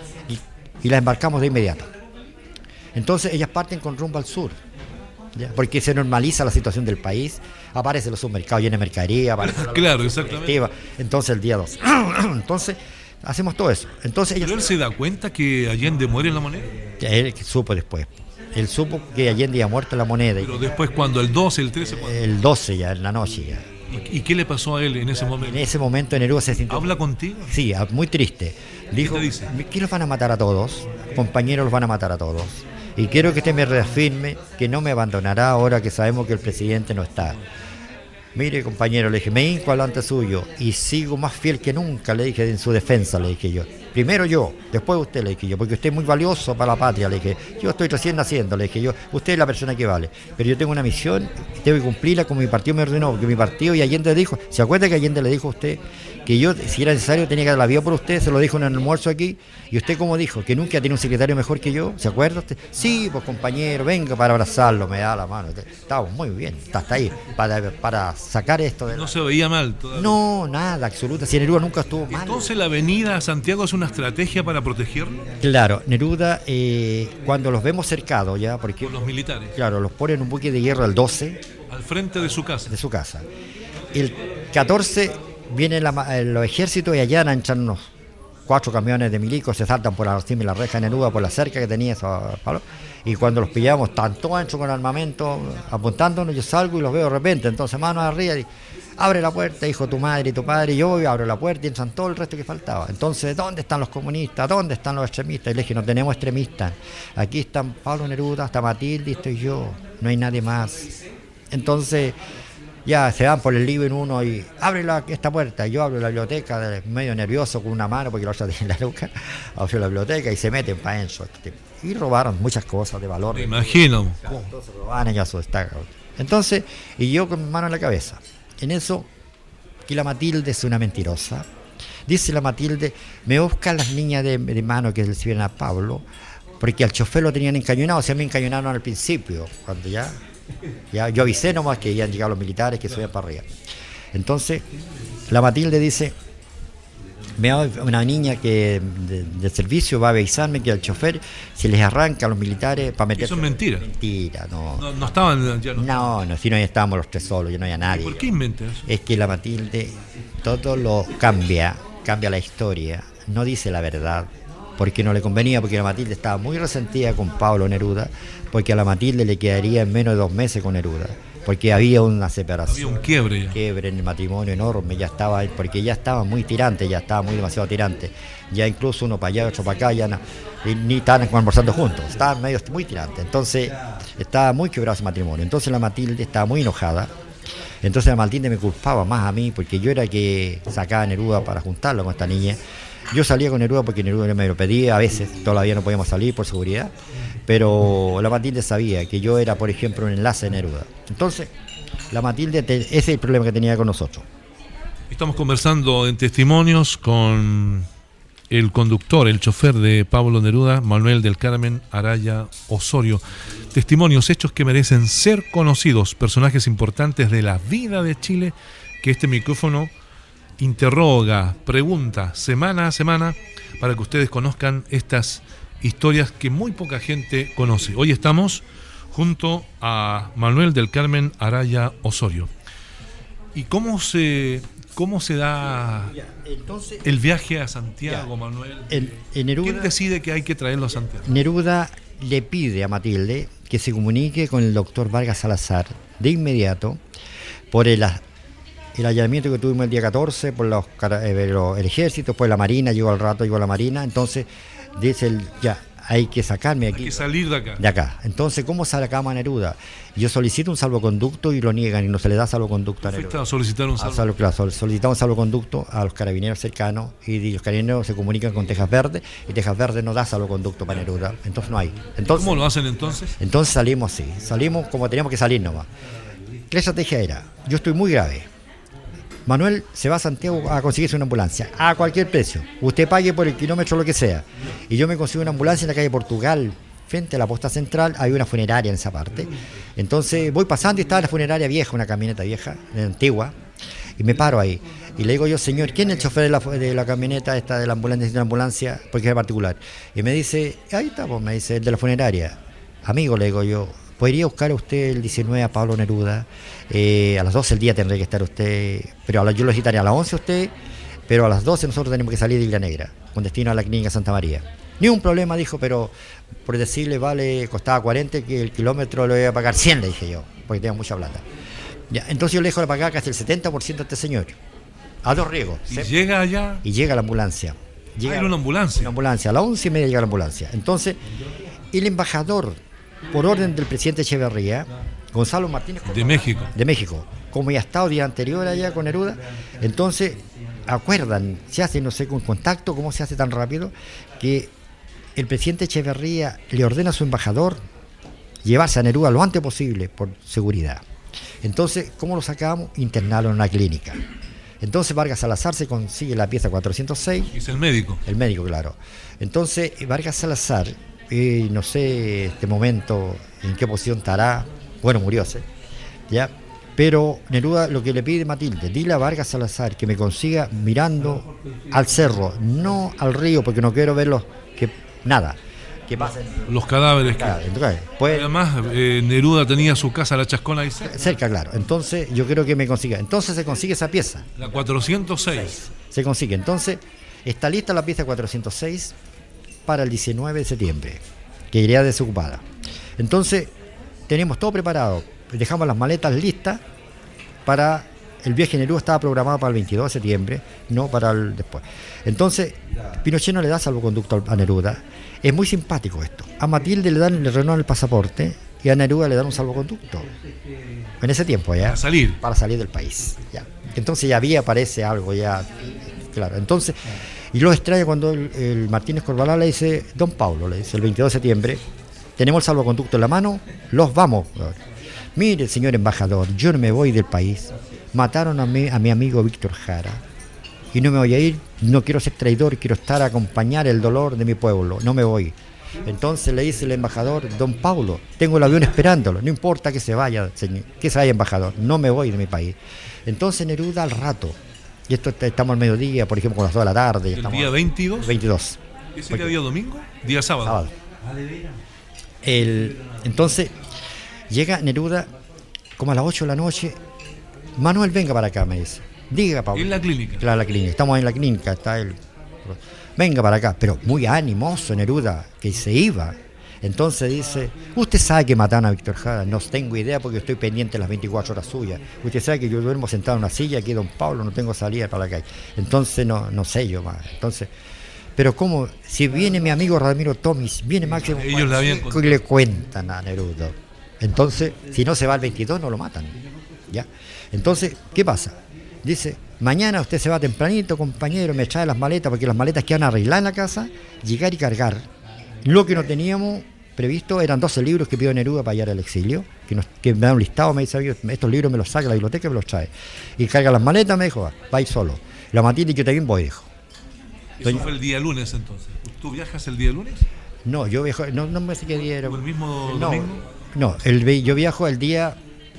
y la embarcamos de inmediato. Entonces ellas parten con rumbo al sur, ¿ya? Porque se normaliza la situación del país, aparecen los submercados llenos de mercadería, claro, exactamente. Entonces el día 2. Entonces hacemos todo eso. Entonces ¿Pero él se da cuenta que Allende muere en la moneda? Él supo después. Él supo que Allende había muerto en la moneda. Pero después, ¿cuándo? ¿El 12, el 13? ¿cuándo? El 12 ya, en la noche ya. ¿Y qué le pasó a él en ese momento? En ese momento Neruda se sintió... ¿Habla contigo? Sí, muy triste. Dijo, ¿qué te dice? Que los van a matar a todos, compañeros, los van a matar a todos. Y quiero que usted me reafirme que no me abandonará ahora que sabemos que el presidente no está. Mire, compañero, le dije, me hinco delante suyo y sigo más fiel que nunca, le dije, en su defensa, le dije yo. Primero yo, después usted, le dije yo, porque usted es muy valioso para la patria, le dije. Yo estoy recién naciendo, le dije yo, usted es la persona que vale. Pero yo tengo una misión y tengo que cumplirla como mi partido me ordenó, porque mi partido y Allende dijo, ¿se acuerda que Allende le dijo a usted que yo, si era necesario, tenía que dar la vida por usted? Se lo dijo en el almuerzo aquí. Y usted, como dijo, que nunca tiene un secretario mejor que yo, ¿se acuerda usted? Sí, pues compañero, venga para abrazarlo, me da la mano. Estamos muy bien, hasta ahí, para sacar esto de... No se veía mal todavía. No, nada, absoluta. Si Neruda nunca estuvo mal. Entonces la avenida Santiago es una estrategia para protegerlo. Claro, Neruda, cuando los vemos cercados ya, porque... Con los militares. Claro, los ponen en un buque de guerra el 12. Al frente de su casa. De su casa. El 14 vienen los ejércitos y allanan, echan unos 4 camiones de milicos se saltan por encima de la reja de Neruda, por la cerca que tenía Pablo, y cuando los pillamos, están todos adentro con armamento, apuntándonos, yo salgo y los veo de repente, entonces manos arriba, y abre la puerta, hijo, tu madre y tu padre, y yo voy, abro la puerta y entran todo el resto que faltaba. Entonces, ¿dónde están los comunistas? ¿Dónde están los extremistas? Y le dije, no tenemos extremistas, aquí están Pablo Neruda, está Matilde y estoy yo, no hay nadie más. Entonces, ya se van por el living uno y abre esta puerta. Yo abro la biblioteca, medio nervioso con una mano porque la otra tiene la nuca. Abro la biblioteca y se meten para adentro. Y robaron muchas cosas de valor. Me imagino. Entonces robaban ellos su estaca. Entonces, y yo con mi mano en la cabeza. En eso, que la Matilde es una mentirosa. Dice la Matilde, me buscan las niñas de mano que le sirven a Pablo, porque al chofer lo tenían encañonado. Se me encañonaron al principio, cuando ya yo avisé nomás que iban a llegar los militares que subían para arriba. Entonces la Matilde dice, una niña que de servicio va a avisarme que al chofer se les arranca a los militares para meter. Eso es mentira. Mentira, no. No estaban ya. No, si no, ya estábamos los 3 solos, ya no había nadie. ¿Por qué inventas eso? Es que la Matilde todo lo cambia la historia, no dice la verdad, porque no le convenía, porque la Matilde estaba muy resentida con Pablo Neruda, porque a la Matilde le quedaría en menos de 2 meses con Neruda, porque había una separación. Había un quiebre ya. Quiebre en el matrimonio enorme, ya estaba, porque ya estaba muy tirante, ya estaba muy demasiado tirante. Ya incluso uno para allá, otro para acá, ya ni estaban almorzando juntos, estaban medio muy tirantes. Entonces estaba muy quebrado ese matrimonio. Entonces la Matilde estaba muy enojada. Entonces la Matilde me culpaba más a mí, porque yo era que sacaba a Neruda para juntarlo con esta niña. Yo salía con Neruda porque Neruda me lo pedía, a veces todavía no podíamos salir por seguridad, pero la Matilde sabía que yo era, por ejemplo, un enlace de Neruda. Entonces, la Matilde, ese es el problema que tenía con nosotros. Estamos conversando en Testimonios con el conductor, el chofer de Pablo Neruda, Manuel del Carmen Araya Osorio. Testimonios, hechos que merecen ser conocidos, personajes importantes de la vida de Chile, que este micrófono interroga, pregunta semana a semana para que ustedes conozcan estas historias que muy poca gente conoce. Hoy estamos junto a Manuel del Carmen Araya Osorio. ¿Y cómo se da el viaje a Santiago, Manuel? Neruda, ¿quién decide que hay que traerlo a Santiago? Neruda le pide a Matilde que se comunique con el doctor Vargas Salazar de inmediato por el allanamiento que tuvimos el día 14 por el ejército, pues la marina, llegó la marina, entonces dice ya hay que sacarme aquí. Hay que salir de acá. De acá. Entonces, ¿cómo sacamos a Neruda? Yo solicito un salvoconducto y lo niegan y no se le da salvoconducto a Neruda. ¿Fuiste a solicitar un salvoconducto? Solicitamos un salvoconducto a los carabineros cercanos y los carabineros se comunican con Tejas Verde y Tejas Verde no da salvoconducto para Neruda. Entonces no hay. Entonces, ¿cómo lo hacen entonces? Entonces salimos así. Salimos como teníamos que salir nomás. La estrategia era, yo estoy muy grave. Manuel se va a Santiago a conseguirse una ambulancia, a cualquier precio. Usted pague por el kilómetro lo que sea. Y yo me consigo una ambulancia en la calle Portugal, frente a la posta central, hay una funeraria en esa parte. Entonces voy pasando y estaba la funeraria vieja, una camioneta vieja, antigua, y me paro ahí. Y le digo yo, señor, ¿quién es el chofer de la camioneta esta de la ambulancia? Necesito una ambulancia porque es particular. Y me dice, ahí está, pues, me dice, el de la funeraria. Amigo, le digo yo, ¿podría buscar a usted el 19 a Pablo Neruda? A las 12 del día tendría que estar usted, pero yo lo citaría a las 11 usted, pero a las 12 nosotros tenemos que salir de Isla Negra, con destino a la clínica Santa María. Ni un problema, dijo, pero por decirle, costaba 40, que el kilómetro lo iba a pagar 100, le dije yo, porque tengo mucha plata. Ya, entonces yo le dejo de pagar casi el 70% a este señor, a 2 riegos. ¿Y llega allá? Y llega la ambulancia. ¿Era una ambulancia? Una ambulancia, a las 11:30 llega la ambulancia. Entonces, el embajador, por orden del presidente Echeverría, Gonzalo Martínez de México, como ya ha estado día anterior allá con Neruda, entonces acuerdan, se hace, no sé, con contacto, cómo se hace tan rápido, que el presidente Echeverría le ordena a su embajador llevarse a Neruda lo antes posible por seguridad. Entonces, ¿cómo lo sacamos? Internarlo en una clínica. Entonces Vargas Salazar se consigue la pieza 406. Es el médico. El médico, claro. Entonces Vargas Salazar, no sé este momento en qué posición estará, bueno, murióse, ¿ya? Pero Neruda lo que le pide Matilde, dile a Vargas Salazar que me consiga mirando al cerro, no al río, porque no quiero verlos, que pasen los cadáveres. Claro, entonces, además, Neruda tenía su casa, la Chascona, ahí cerca, claro. Entonces yo quiero que me consiga. Entonces se consigue esa pieza. La 406. Se consigue. Entonces Está lista la pieza 406 para el 19 de septiembre, que iría desocupada. Entonces, tenemos todo preparado. Dejamos las maletas listas para el viaje de Neruda. Estaba programado para el 22 de septiembre, no para el después. Entonces, Pinochet no le da salvoconducto a Neruda. Es muy simpático esto. A Matilde le renuevan el pasaporte y a Neruda le dan un salvoconducto. En ese tiempo ya. Para salir del país. Ya. Entonces ya aparece algo ya. Claro. Entonces, y lo extraña cuando el Martínez Corvalán le dice, don Paulo, le dice el 22 de septiembre, tenemos el salvoconducto en la mano, los vamos. Mire, señor embajador, yo no me voy del país. Mataron a mi amigo Víctor Jara y no me voy a ir, no quiero ser traidor, quiero estar a acompañar el dolor de mi pueblo, no me voy. Entonces le dice el embajador, don Paulo, tengo el avión esperándolo, no importa que se vaya, señor, que se vaya embajador, no me voy de mi país. Entonces Neruda al rato, y esto estamos al mediodía, por ejemplo, con las 2 de la tarde. ¿El día 22? 22. ¿Ese día domingo? Día sábado. Entonces llega Neruda como a las 8 de la noche. Manuel, venga para acá, me dice. Diga, Pablo. ¿En la clínica? Claro, la clínica. Estamos en la clínica, está él. Venga para acá. Pero muy animoso Neruda, que se iba. Entonces dice, usted sabe que mataron a Víctor Jara. No tengo idea porque estoy pendiente de las 24 horas suyas. Usted sabe que yo duermo sentado en una silla aquí, don Pablo, no tengo salida para la calle. Entonces no sé yo más. Entonces, pero ¿cómo? Si viene mi amigo Ramiro Tomis, viene Máximo, ellos le cuentan a Neruda. Entonces, si no se va el 22, no lo matan. ¿Ya? Entonces, ¿qué pasa? Dice, mañana usted se va tempranito, compañero, me trae las maletas, porque las maletas que van a arreglar en la casa, llegar y cargar. Lo que no teníamos previsto eran 12 libros que pidió Neruda para hallar al exilio, que me da un listado, me dice, estos libros me los saca la biblioteca y me los trae. Y carga las maletas, me dijo, va a ir solo. La Matilde, yo también voy, dijo. ¿Eso fue el día lunes entonces? ¿Tú viajas el día lunes? No, yo viajo, no me sé qué día era. ¿O el mismo domingo? No, yo viajo el día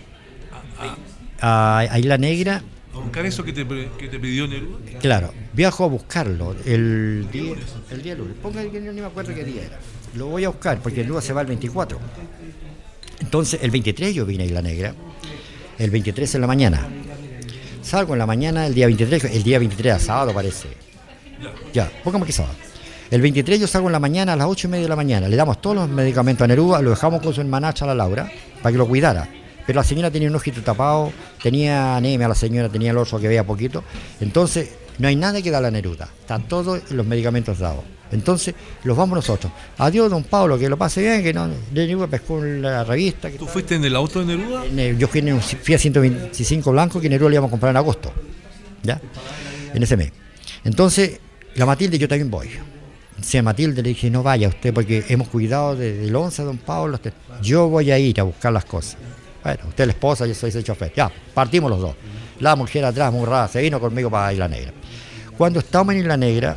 a Isla Negra. ¿A buscar eso que te pidió Neruda? Claro, viajo a buscarlo el día lunes. Ponga que no me acuerdo qué día era. Lo voy a buscar porque Neruda se va el 24. Entonces, el 23 yo vine a Isla Negra. El 23 en la mañana. Salgo en la mañana el día 23. El día 23 a sábado parece. Ya, pongamos que sábado. El 23 yo salgo en la mañana a las 8:30 de la mañana. Le damos todos los medicamentos a Neruda, lo dejamos con su hermanacha, la Laura, para que lo cuidara. Pero la señora tenía un ojito tapado, tenía anemia la señora, tenía el oso que veía poquito. Entonces, no hay nada que darle a Neruda. Están todos los medicamentos dados. Entonces, los vamos nosotros. Adiós, don Pablo, que lo pase bien, que no. Neruda pescó en la revista. ¿Tú fuiste en el auto de Neruda? Yo fui en un Fiat 125 blanco que Neruda le íbamos a comprar en agosto. ¿Ya? En ese mes. Entonces, la Matilde, yo también voy. Sí, a Matilde le dije, no vaya usted, porque hemos cuidado desde el 11 a don Pablo. Yo voy a ir a buscar las cosas. Bueno, usted es la esposa, yo soy el chofer. Ya, partimos los dos. La mujer atrás, muy rara, se vino conmigo para Isla Negra. Cuando estamos en Isla Negra,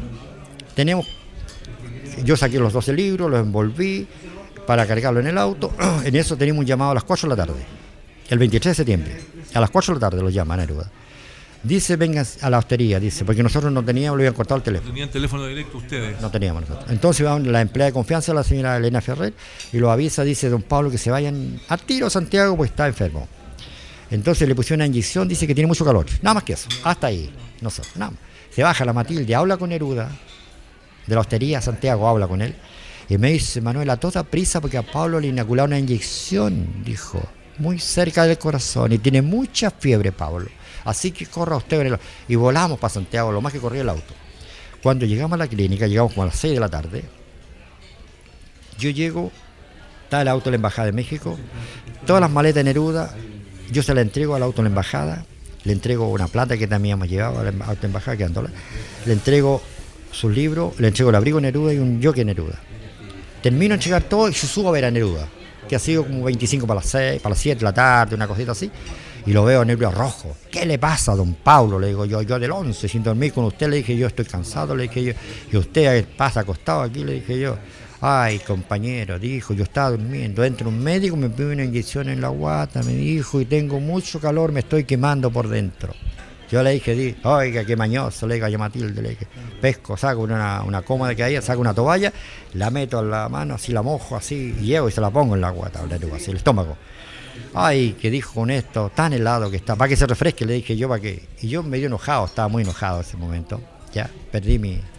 yo saqué los 12 libros, los envolví para cargarlo en el auto. En eso tenemos un llamado a las 4 de la tarde, el 23 de septiembre. A las 4 de la tarde lo llama Neruda. Dice, vengan a la hostería, dice, porque nosotros no teníamos, le habían cortado el teléfono. ¿Tenían teléfono directo ustedes? No teníamos nosotros. Entonces va la empleada de confianza, la señora Elena Ferrer, y lo avisa, dice don Pablo que se vayan a tiro a Santiago porque está enfermo. Entonces le pusieron una inyección, dice que tiene mucho calor. Nada más que eso, hasta ahí, nosotros, nada más. Se baja la Matilde, habla con Neruda, de la hostería a Santiago, habla con él, y me dice, Manuel, a toda prisa porque a Pablo le inocularon una inyección, dijo, muy cerca del corazón, y tiene mucha fiebre Pablo. Así que corra usted en el auto. Y volamos para Santiago, lo más que corría el auto. Cuando llegamos a la clínica, llegamos como a las 6 de la tarde. Yo llego, está el auto de la Embajada de México, todas las maletas de Neruda, yo se las entrego al auto de la Embajada, le entrego una plata que también hemos llevado a la auto de Embajada, que ando, le entrego sus libros, le entrego el abrigo de Neruda y un jockey de Neruda. Termino de entregar todo y se subo a ver a Neruda, que ha sido como 25 para las 6, para las 7 de la tarde, una cosita así. Y lo veo a Neruda rojo. ¿Qué le pasa a don Pablo? Le digo yo del 11, sin dormir con usted. Le dije yo, estoy cansado, le dije yo. Y usted pasa acostado aquí, le dije yo. Ay, compañero, dijo, yo estaba durmiendo. Entra un médico, me pide una inyección en la guata, me dijo, y tengo mucho calor, me estoy quemando por dentro. Yo le dije, oiga, qué mañoso, le digo a Matilde, le dije, pesco, saco una cómoda que hay, saco una toalla, la meto en la mano, así la mojo, así, y llevo y se la pongo en la guata, así, el estómago. Ay, que dijo con esto, tan helado que está, para que se refresque, le dije yo, para que. Y yo medio enojado, estaba muy enojado en ese momento, ya, perdí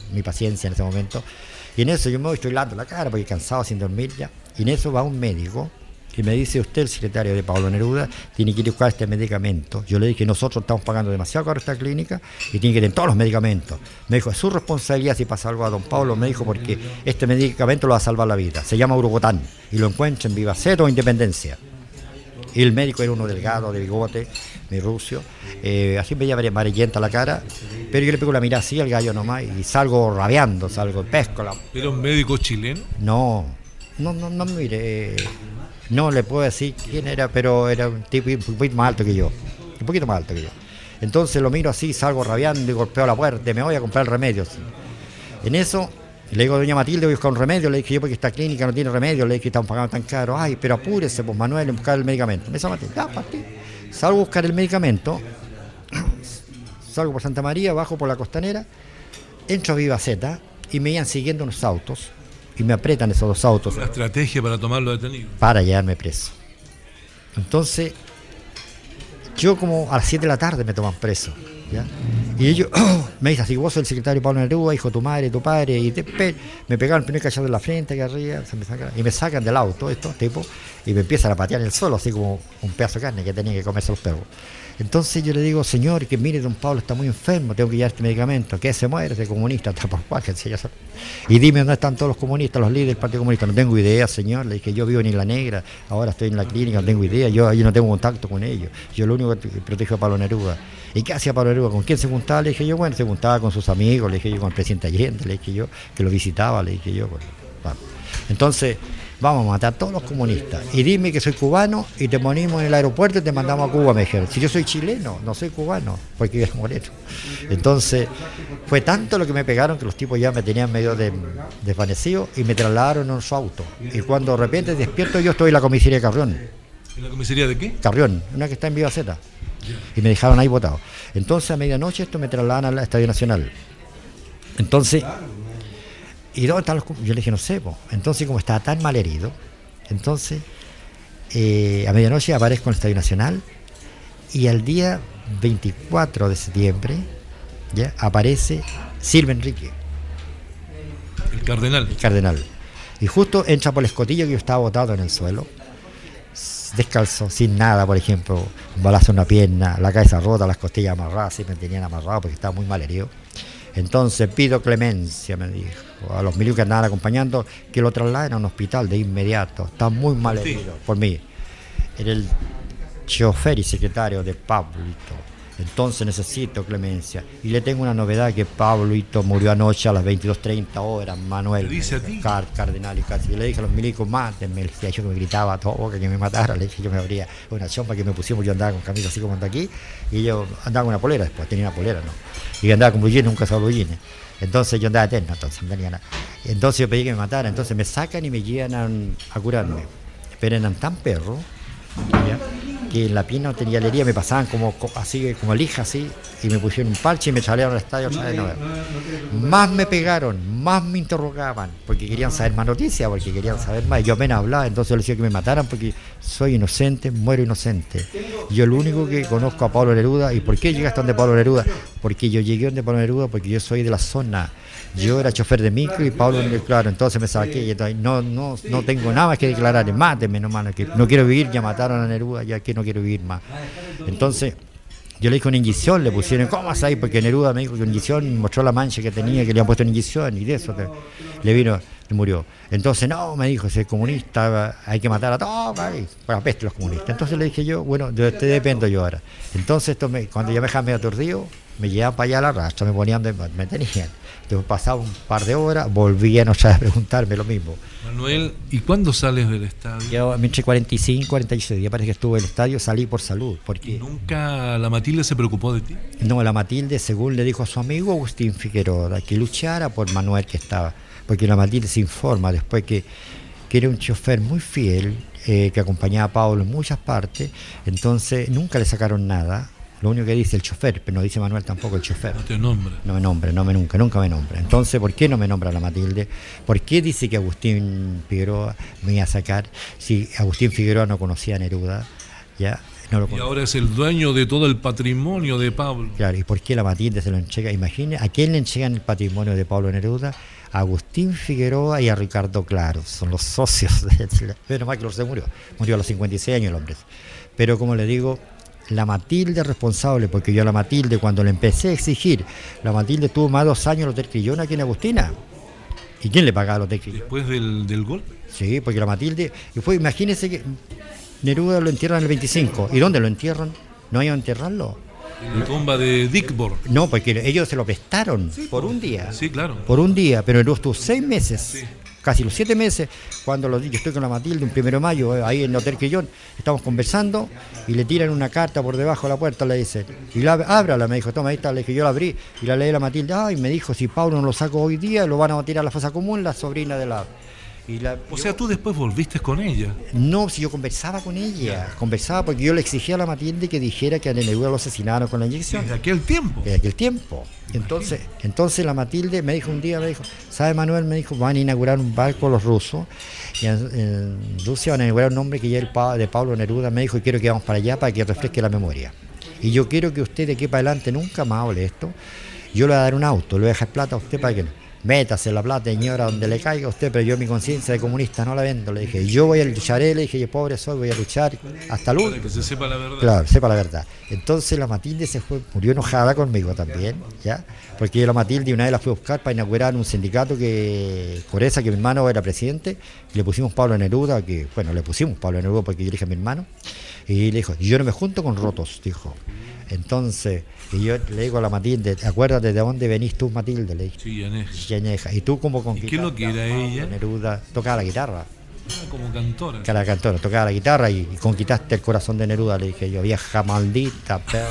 mi paciencia en ese momento. Y en eso yo me voy, estoy helando la cara porque cansado sin dormir ya. Y en eso va un médico que me dice, usted, el secretario de Pablo Neruda, tiene que ir a buscar este medicamento. Yo le dije, nosotros estamos pagando demasiado caro esta clínica y tiene que tener todos los medicamentos. Me dijo, es su responsabilidad si pasa algo a don Pablo, me dijo, porque este medicamento lo va a salvar la vida. Se llama Urugotán y lo encuentra en Vivacet o Independencia. Y el médico era uno delgado, de bigote, mi rucio, así me veía amarillenta la cara, pero yo le pego la mirada así al gallo nomás y salgo rabiando, salgo pesco. ¿Era un médico chileno? No, mire, no le puedo decir quién era, pero era un tipo un poquito más alto que yo, Entonces lo miro así, salgo rabiando y golpeo la puerta, me voy a comprar el remedio. Sí. En eso le digo a doña Matilde, voy a buscar un remedio, le dije yo porque esta clínica no tiene remedio, le dije que están pagando tan caro, ay, pero apúrese, pues Manuel, en buscar el medicamento. Me dice Matilde, partí. Salgo a buscar el medicamento, salgo por Santa María, bajo por la Costanera, entro a Vivaceta y me iban siguiendo unos autos y me apretan esos dos autos. Una estrategia para tomarlo detenido. Para llevarme preso. Entonces, yo como a las 7 de la tarde me toman preso, ¿ya? Y ellos me dicen, así vos sos el secretario Pablo Neruda, hijo de tu madre, tu padre, y me pegaron el primer cachazo en la frente, aquí arriba, y me sacan del auto, estos tipos, y me empiezan a patear en el suelo, así como un pedazo de carne que tenía que comerse los perros. Entonces yo le digo, señor, que mire, don Pablo está muy enfermo, tengo que llevar este medicamento, que se muere ese comunista, está por cual, y dime dónde están todos los comunistas, los líderes del Partido Comunista. No tengo idea, señor, le dije, yo vivo en Isla Negra, ahora estoy en la clínica, no tengo idea, yo no tengo contacto con ellos, yo lo único que protejo a Pablo Neruda. ¿Y qué hacía Pablo Neruda? ¿Con quién se juntaba? Le dije yo, bueno, se juntaba con sus amigos, le dije yo, con el presidente Allende, le dije yo, que lo visitaba, le dije yo, bueno. Entonces, vamos a matar a todos los comunistas. Y dime que soy cubano y te ponemos en el aeropuerto y te mandamos a Cuba, me dijeron. Si yo soy chileno, no soy cubano, porque era moreno. Entonces, fue tanto lo que me pegaron que los tipos ya me tenían medio desvanecido y me trasladaron en su auto. Y cuando de repente despierto, yo estoy en la comisaría de Carrión. ¿En la comisaría de qué? Carrión, una que está en Vivaceta. Y me dejaron ahí botado. Entonces, a medianoche, esto me trasladan al Estadio Nacional. Entonces, ¿y dónde están los comunistas? Yo le dije, no sé, po. Entonces, como estaba tan mal herido, entonces, a medianoche aparezco en el Estadio Nacional y al día 24 de septiembre ya aparece Silva Enrique. El cardenal. El cardenal. Y justo entra por el escotillo que yo estaba botado en el suelo, descalzo, sin nada, por ejemplo, un balazo en una pierna, la cabeza rota, las costillas amarradas, y me tenían amarrado porque estaba muy mal herido. Entonces pido clemencia, me dijo, a los milicos que andaban acompañando, que lo trasladen a un hospital de inmediato, está muy mal herido, por mí. Era el chofer y secretario de Pablito, entonces necesito clemencia. Y le tengo una novedad, que Pablito murió anoche a las 22:30 horas, Manuel. ¿Te dice a ti? Cardenal y casi. Yo le dije a los milicos, mátenme, le decía yo, que me gritaba a todo, que me matara, le dije yo me abría una chompa que me pusimos, yo andaba con camisa así como anda aquí, y yo andaba con una polera después, tenía una polera, ¿no? Y andaba con blue jeans, nunca usaba blue jeans. Entonces yo andaba eterno, entonces yo pedí que me matara, entonces me sacan y me llevan a curarme. Pero eran tan perros, ¿ya?, que en la pierna no tenía herida, me pasaban como así, como lija así, y me pusieron un parche y me chalearon al estadio otra vez de nuevo. Más me pegaron, más me interrogaban, porque querían saber más noticias, porque querían saber más. Yo apenas hablaba, entonces les decía que me mataran porque soy inocente, muero inocente. Yo lo único que conozco a Pablo Neruda. ¿Y por qué llegaste donde Pablo Neruda? Porque yo llegué donde Pablo Neruda porque yo soy de la zona. Yo era chofer de micro y Pablo, claro, entonces me saqué y entonces no tengo nada más que declarar, mátenme nomás, que no quiero vivir, ya mataron a Neruda, ya que no quiero vivir más. Entonces yo le dije una inyección, le pusieron, ¿cómo vas ahí? Porque Neruda me dijo que una inyección, mostró la mancha que tenía, que le habían puesto una inyección, y de eso le vino, le murió. Entonces, no, me dijo, si es comunista, hay que matar a todos, para peste los comunistas. Entonces le dije yo, bueno, de usted dependo yo ahora. Entonces, cuando ya me dejaban medio aturdido, me llevaban para allá a la rastra, me tenían. Después pasaba un par de horas, volvían otra vez a preguntarme lo mismo. Manuel, ¿y cuándo sales del estadio? Yo entre 45 y 46 días parece que estuve en el estadio, salí por salud. Porque ¿Y nunca la Matilde se preocupó de ti? No, la Matilde, según le dijo a su amigo Agustín Figueroa, que luchara por Manuel, que estaba. Porque la Matilde se informa después que era un chofer muy fiel, que acompañaba a Pablo en muchas partes, entonces nunca le sacaron nada. Lo único que dice el chofer, pero no dice Manuel tampoco el chofer. No te nombra. No me nombra, nunca me nombra. Entonces, ¿por qué no me nombra la Matilde? ¿Por qué dice que Agustín Figueroa me iba a sacar si Agustín Figueroa no conocía a Neruda? ¿Ya? No lo y ahora es el dueño de todo el patrimonio de Pablo. Claro, ¿y por qué la Matilde se lo entrega? Imagine, ¿a quién le entregan el patrimonio de Pablo Neruda? A Agustín Figueroa y a Ricardo Claro, son los socios de Chile. Pero más que se murió a los 56 años el hombre. Pero como le digo, la Matilde es responsable, porque yo a la Matilde, cuando le empecé a exigir, la Matilde tuvo más de 2 años el Hotel Crillon aquí en Agustina. ¿Y quién le pagaba el Hotel Crillon? Después del golpe. Sí, porque la Matilde, imagínense que Neruda lo entierran el 25. ¿Y dónde lo entierran? ¿No iban a enterrarlo? En la tumba de Dickborn. No, porque ellos se lo prestaron por un día. Sí, claro. Por un día, pero Neruda estuvo 6 meses. Sí. Casi los 7 meses, cuando yo estoy con la Matilde un 1 de mayo, ahí en el Hotel Quillón, estamos conversando y le tiran una carta por debajo de la puerta, le dicen, y ábrala, me dijo, toma, ahí está, le dije, yo la abrí, y la leí la Matilde, y me dijo, si Pablo no lo saco hoy día, lo van a tirar a la fosa común, la sobrina de la... O sea, tú después volviste con ella. No, si yo conversaba con ella, conversaba porque yo le exigía a la Matilde que dijera que a Neruda lo asesinaron con la inyección. Desde aquel tiempo. Desde aquel tiempo. Entonces la Matilde me dijo un día, ¿sabe Manuel? Me dijo, van a inaugurar un barco los rusos, y en Rusia van a inaugurar un hombre que ya es de Pablo Neruda, me dijo, y quiero que vamos para allá para que refresque la memoria. Y yo quiero que usted de aquí para adelante nunca más hable esto. Yo le voy a dar un auto, le voy a dejar plata a usted para que... Métase la plata, señora, donde le caiga a usted, pero yo mi conciencia de comunista no la vendo. Le dije, yo lucharé, le dije, yo pobre soy, voy a luchar hasta el último. Para que se sepa la verdad. Claro, sepa la verdad. Entonces la Matilde murió enojada conmigo también, ¿ya? Porque yo la Matilde una vez la fui a buscar para inaugurar un sindicato por esa que mi hermano era presidente, y le pusimos Pablo Neruda, le pusimos Pablo Neruda porque yo le dije a mi hermano, y le dijo, yo no me junto con rotos, dijo. Entonces, y yo le digo a la Matilde, acuérdate de dónde venís tú, Matilde, le dije. Llaneja. ¿Y tú cómo conquistaste? ¿Y qué es lo que era ella? Neruda tocaba la guitarra. Como cantora. Era cantora, tocaba la guitarra y conquistaste el corazón de Neruda, le dije yo, vieja maldita, perro.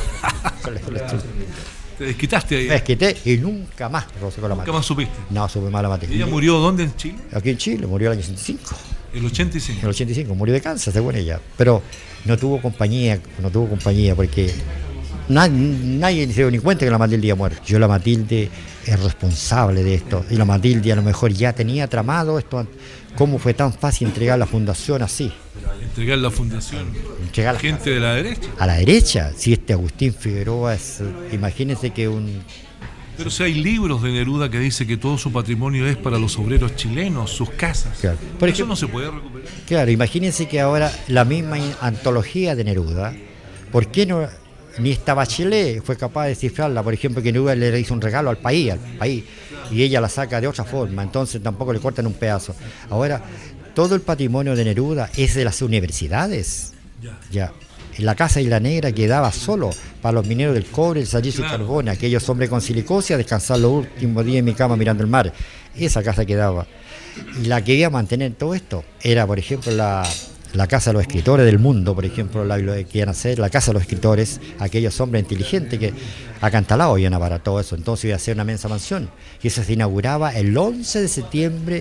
Te desquitaste ahí. Me desquité y nunca más rocé con la Matilde. ¿Nunca más supiste? No, supe más la Matilde. ¿Ella murió dónde en Chile? Aquí en Chile, murió el año 85. El 85. El 85, murió de cáncer, según ella. Pero no tuvo compañía porque nadie se dio ni cuenta que la Matilde iba a morir. Yo, la Matilde, es responsable de esto. Y la Matilde a lo mejor ya tenía tramado esto. ¿Cómo fue tan fácil entregar la fundación así? Entregar la fundación. Entregar a gente de la derecha. A la derecha. Si Agustín Figueroa es... Imagínense que Pero si hay libros de Neruda que dice que todo su patrimonio es para los obreros chilenos, sus casas. Claro. Eso no se puede recuperar. Claro, imagínense que ahora la misma antología de Neruda, ¿por qué no... Ni esta Bachelet fue capaz de descifrarla, por ejemplo, que Neruda le hizo un regalo al país, y ella la saca de otra forma, entonces tampoco le cortan un pedazo. Ahora, todo el patrimonio de Neruda es de las universidades. Ya. En la Casa Isla Negra quedaba solo para los mineros del cobre, el salitre y el carbón, aquellos hombres con silicosia a descansar los últimos días en mi cama mirando el mar. Esa casa quedaba. Y la que iba a mantener todo esto era, por ejemplo, la Casa de los Escritores del Mundo, por ejemplo, que iban a hacer la Casa de los Escritores, aquellos hombres inteligentes que acantalado iban a para todo eso. Entonces iba a ser una inmensa mansión. Y eso se inauguraba el 11 de septiembre.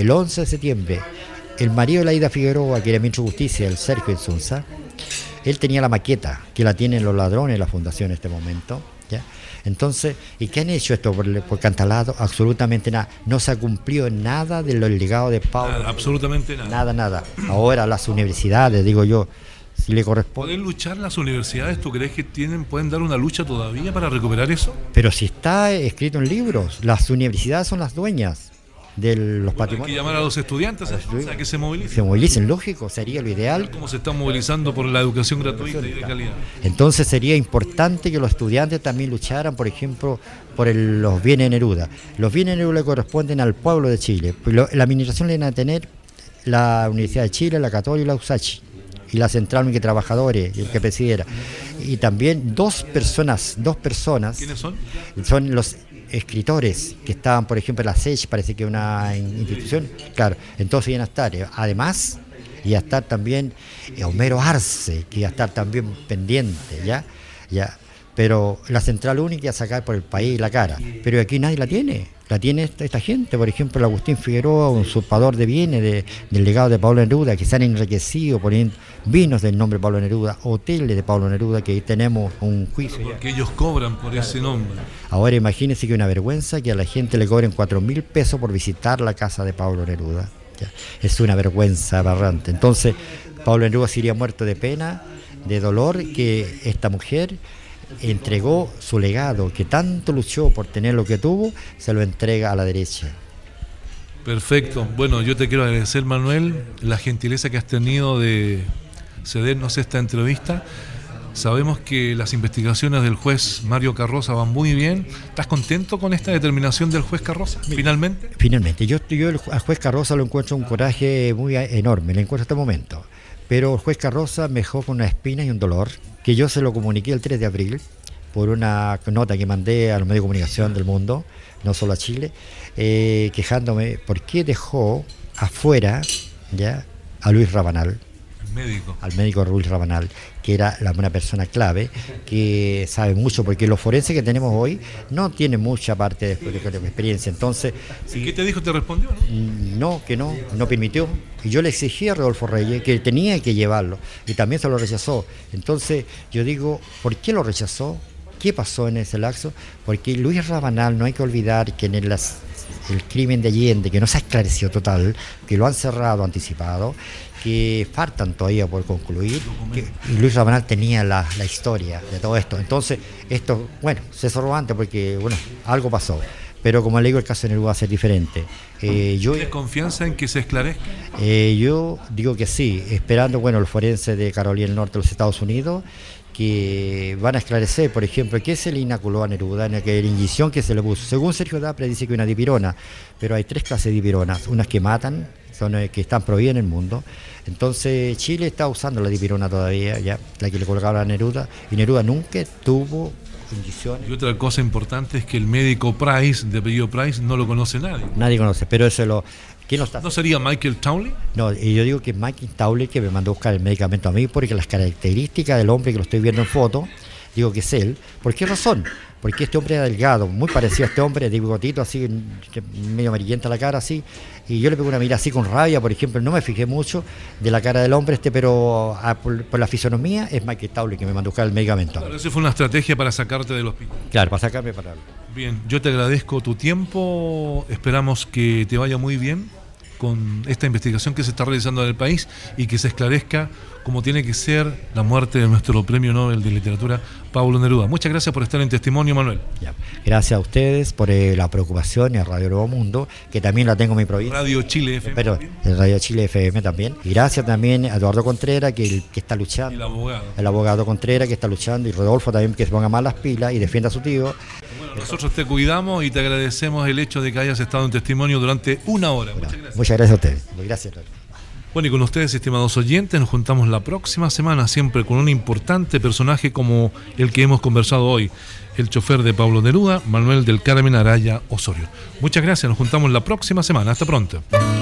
El marido de la Ida Figueroa, que era ministro de Justicia, el Sergio Insunza, él tenía la maqueta, que la tienen los ladrones de la fundación en este momento, ¿ya? Entonces, ¿y qué han hecho esto por Cantalado? Absolutamente nada. No se ha cumplido nada de lo legado de Pablo. Nada, absolutamente nada. Nada. Ahora las universidades, digo yo, si le corresponde. ¿Pueden luchar las universidades? ¿Tú crees que pueden dar una lucha todavía para recuperar eso? Pero si está escrito en libros, las universidades son las dueñas de los patrimonios. Hay que llamar a los estudiantes a que se movilicen. Se movilicen, lógico, sería lo ideal. Como se están movilizando por la educación gratuita y de calidad. Entonces sería importante que los estudiantes también lucharan, por ejemplo, por los bienes de Neruda. Los bienes de Neruda le corresponden al pueblo de Chile. La administración le van a tener la Universidad de Chile, la Católica y la USACH. Y la Central Única de Trabajadores, el que presidiera. Y también dos personas. ¿Quiénes son? Son los escritores que estaban, por ejemplo, en la SECH, parece que una institución, claro, entonces iban a estar, además, iba a estar también Homero Arce, que iba a estar también pendiente, ya, pero la Central Única iba a sacar por el país la cara, pero aquí nadie la tiene esta gente, por ejemplo, el Agustín Figueroa, un usurpador de bienes del legado de Pablo Neruda, que se han enriquecido poniendo vinos del nombre de Pablo Neruda, hoteles de Pablo Neruda, que tenemos un juicio. Porque ellos cobran por ese nombre. Ahora imagínense que una vergüenza que a la gente le cobren 4.000 pesos por visitar la casa de Pablo Neruda. Ya. Es una vergüenza aberrante. Entonces, Pablo Neruda se iría muerto de pena de dolor que esta mujer entregó su legado, que tanto luchó por tener lo que tuvo, se lo entrega a la derecha. Perfecto. Bueno, yo te quiero agradecer, Manuel, la gentileza que has tenido de cedernos esta entrevista. Sabemos que las investigaciones del juez Mario Carroza van muy bien. ¿Estás contento con esta determinación del juez Carroza, finalmente? Finalmente. Yo al juez Carroza lo encuentro un coraje muy enorme, le encuentro hasta este momento. Pero el juez Carroza me dejó con una espina y un dolor, que yo se lo comuniqué el 3 de abril, por una nota que mandé a los medios de comunicación del mundo, no solo a Chile, quejándome por qué dejó afuera ya a Luis Rabanal. Al médico Luis Rabanal, que era una persona clave, que sabe mucho, porque los forenses que tenemos hoy no tienen mucha parte de experiencia. Entonces, ¿y qué te dijo? ¿Te respondió? No, que no permitió. Y yo le exigí a Rodolfo Reyes que tenía que llevarlo, y también se lo rechazó. Entonces, yo digo, ¿por qué lo rechazó? ¿Qué pasó en ese lapso? Porque Luis Rabanal, no hay que olvidar que en el crimen de Allende, que no se ha esclarecido total, que lo han cerrado anticipado, que faltan todavía por concluir, y Luis Rabanal tenía la historia de todo esto. Entonces, esto, bueno, se cerró antes porque, bueno, algo pasó. Pero como le digo, el caso de Neruda va a ser diferente. ¿Tienes confianza en que se esclarezca? Yo digo que sí, esperando, bueno, el forense de Carolina del Norte de los Estados Unidos, que van a esclarecer, por ejemplo, qué se le inoculó a Neruda, en aquella inyección que se le puso. Según Sergio Dapre dice que una dipirona, pero hay 3 clases de dipironas, unas que matan, son que están prohibidas en el mundo. Entonces Chile está usando la dipirona todavía, ya, la que le colocaron a Neruda, y Neruda nunca tuvo inyecciones. Y otra cosa importante es que el médico Price, de apellido Price, no lo conoce nadie. Nadie conoce, pero eso ¿quién lo está? ¿No sería Michael Townley? No, y yo digo que es Michael Townley que me mandó a buscar el medicamento a mí, porque las características del hombre que lo estoy viendo en foto, digo que es él. ¿Por qué razón? Porque este hombre era delgado, muy parecido a este hombre, de bigotito, así, medio amarillenta la cara, así. Y yo le pegué una mirada así con rabia, por ejemplo, no me fijé mucho de la cara del hombre, pero por la fisonomía es Michael Townley que me mandó a buscar el medicamento. Claro, eso fue una estrategia para sacarte del hospital. Claro, para sacarme para... Bien, yo te agradezco tu tiempo, esperamos que te vaya muy bien con esta investigación que se está realizando en el país y que se esclarezca como tiene que ser la muerte de nuestro premio Nobel de Literatura, Pablo Neruda. Muchas gracias por estar en testimonio, Manuel. Ya. Gracias a ustedes por la preocupación y a Radio Nuevo Mundo, que también la tengo en mi provincia. Radio Chile FM. Pero Radio Chile FM también. Y gracias también a Eduardo Contreras, que está luchando. El abogado. El abogado Contreras, que está luchando, y Rodolfo también, que se ponga más las pilas y defienda a su tío. Bueno, nosotros te cuidamos y te agradecemos el hecho de que hayas estado en testimonio durante 1 hora. Bueno, muchas gracias. Muchas gracias a ustedes. Gracias. Bueno, y con ustedes, estimados oyentes, nos juntamos la próxima semana, siempre con un importante personaje como el que hemos conversado hoy, el chofer de Pablo Neruda, Manuel del Carmen Araya Osorio. Muchas gracias, nos juntamos la próxima semana. Hasta pronto.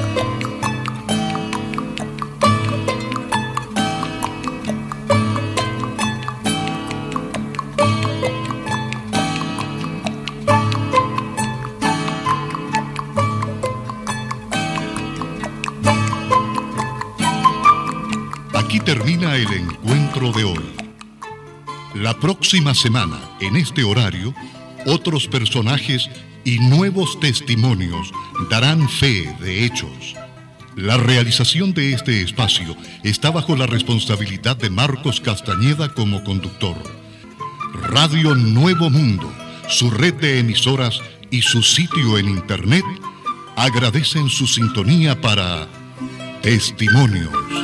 Aquí termina el encuentro de hoy. La próxima semana, en este horario, otros personajes y nuevos testimonios darán fe de hechos. La realización de este espacio está bajo la responsabilidad de Marcos Castañeda como conductor. Radio Nuevo Mundo, su red de emisoras y su sitio en internet agradecen su sintonía para Testimonios.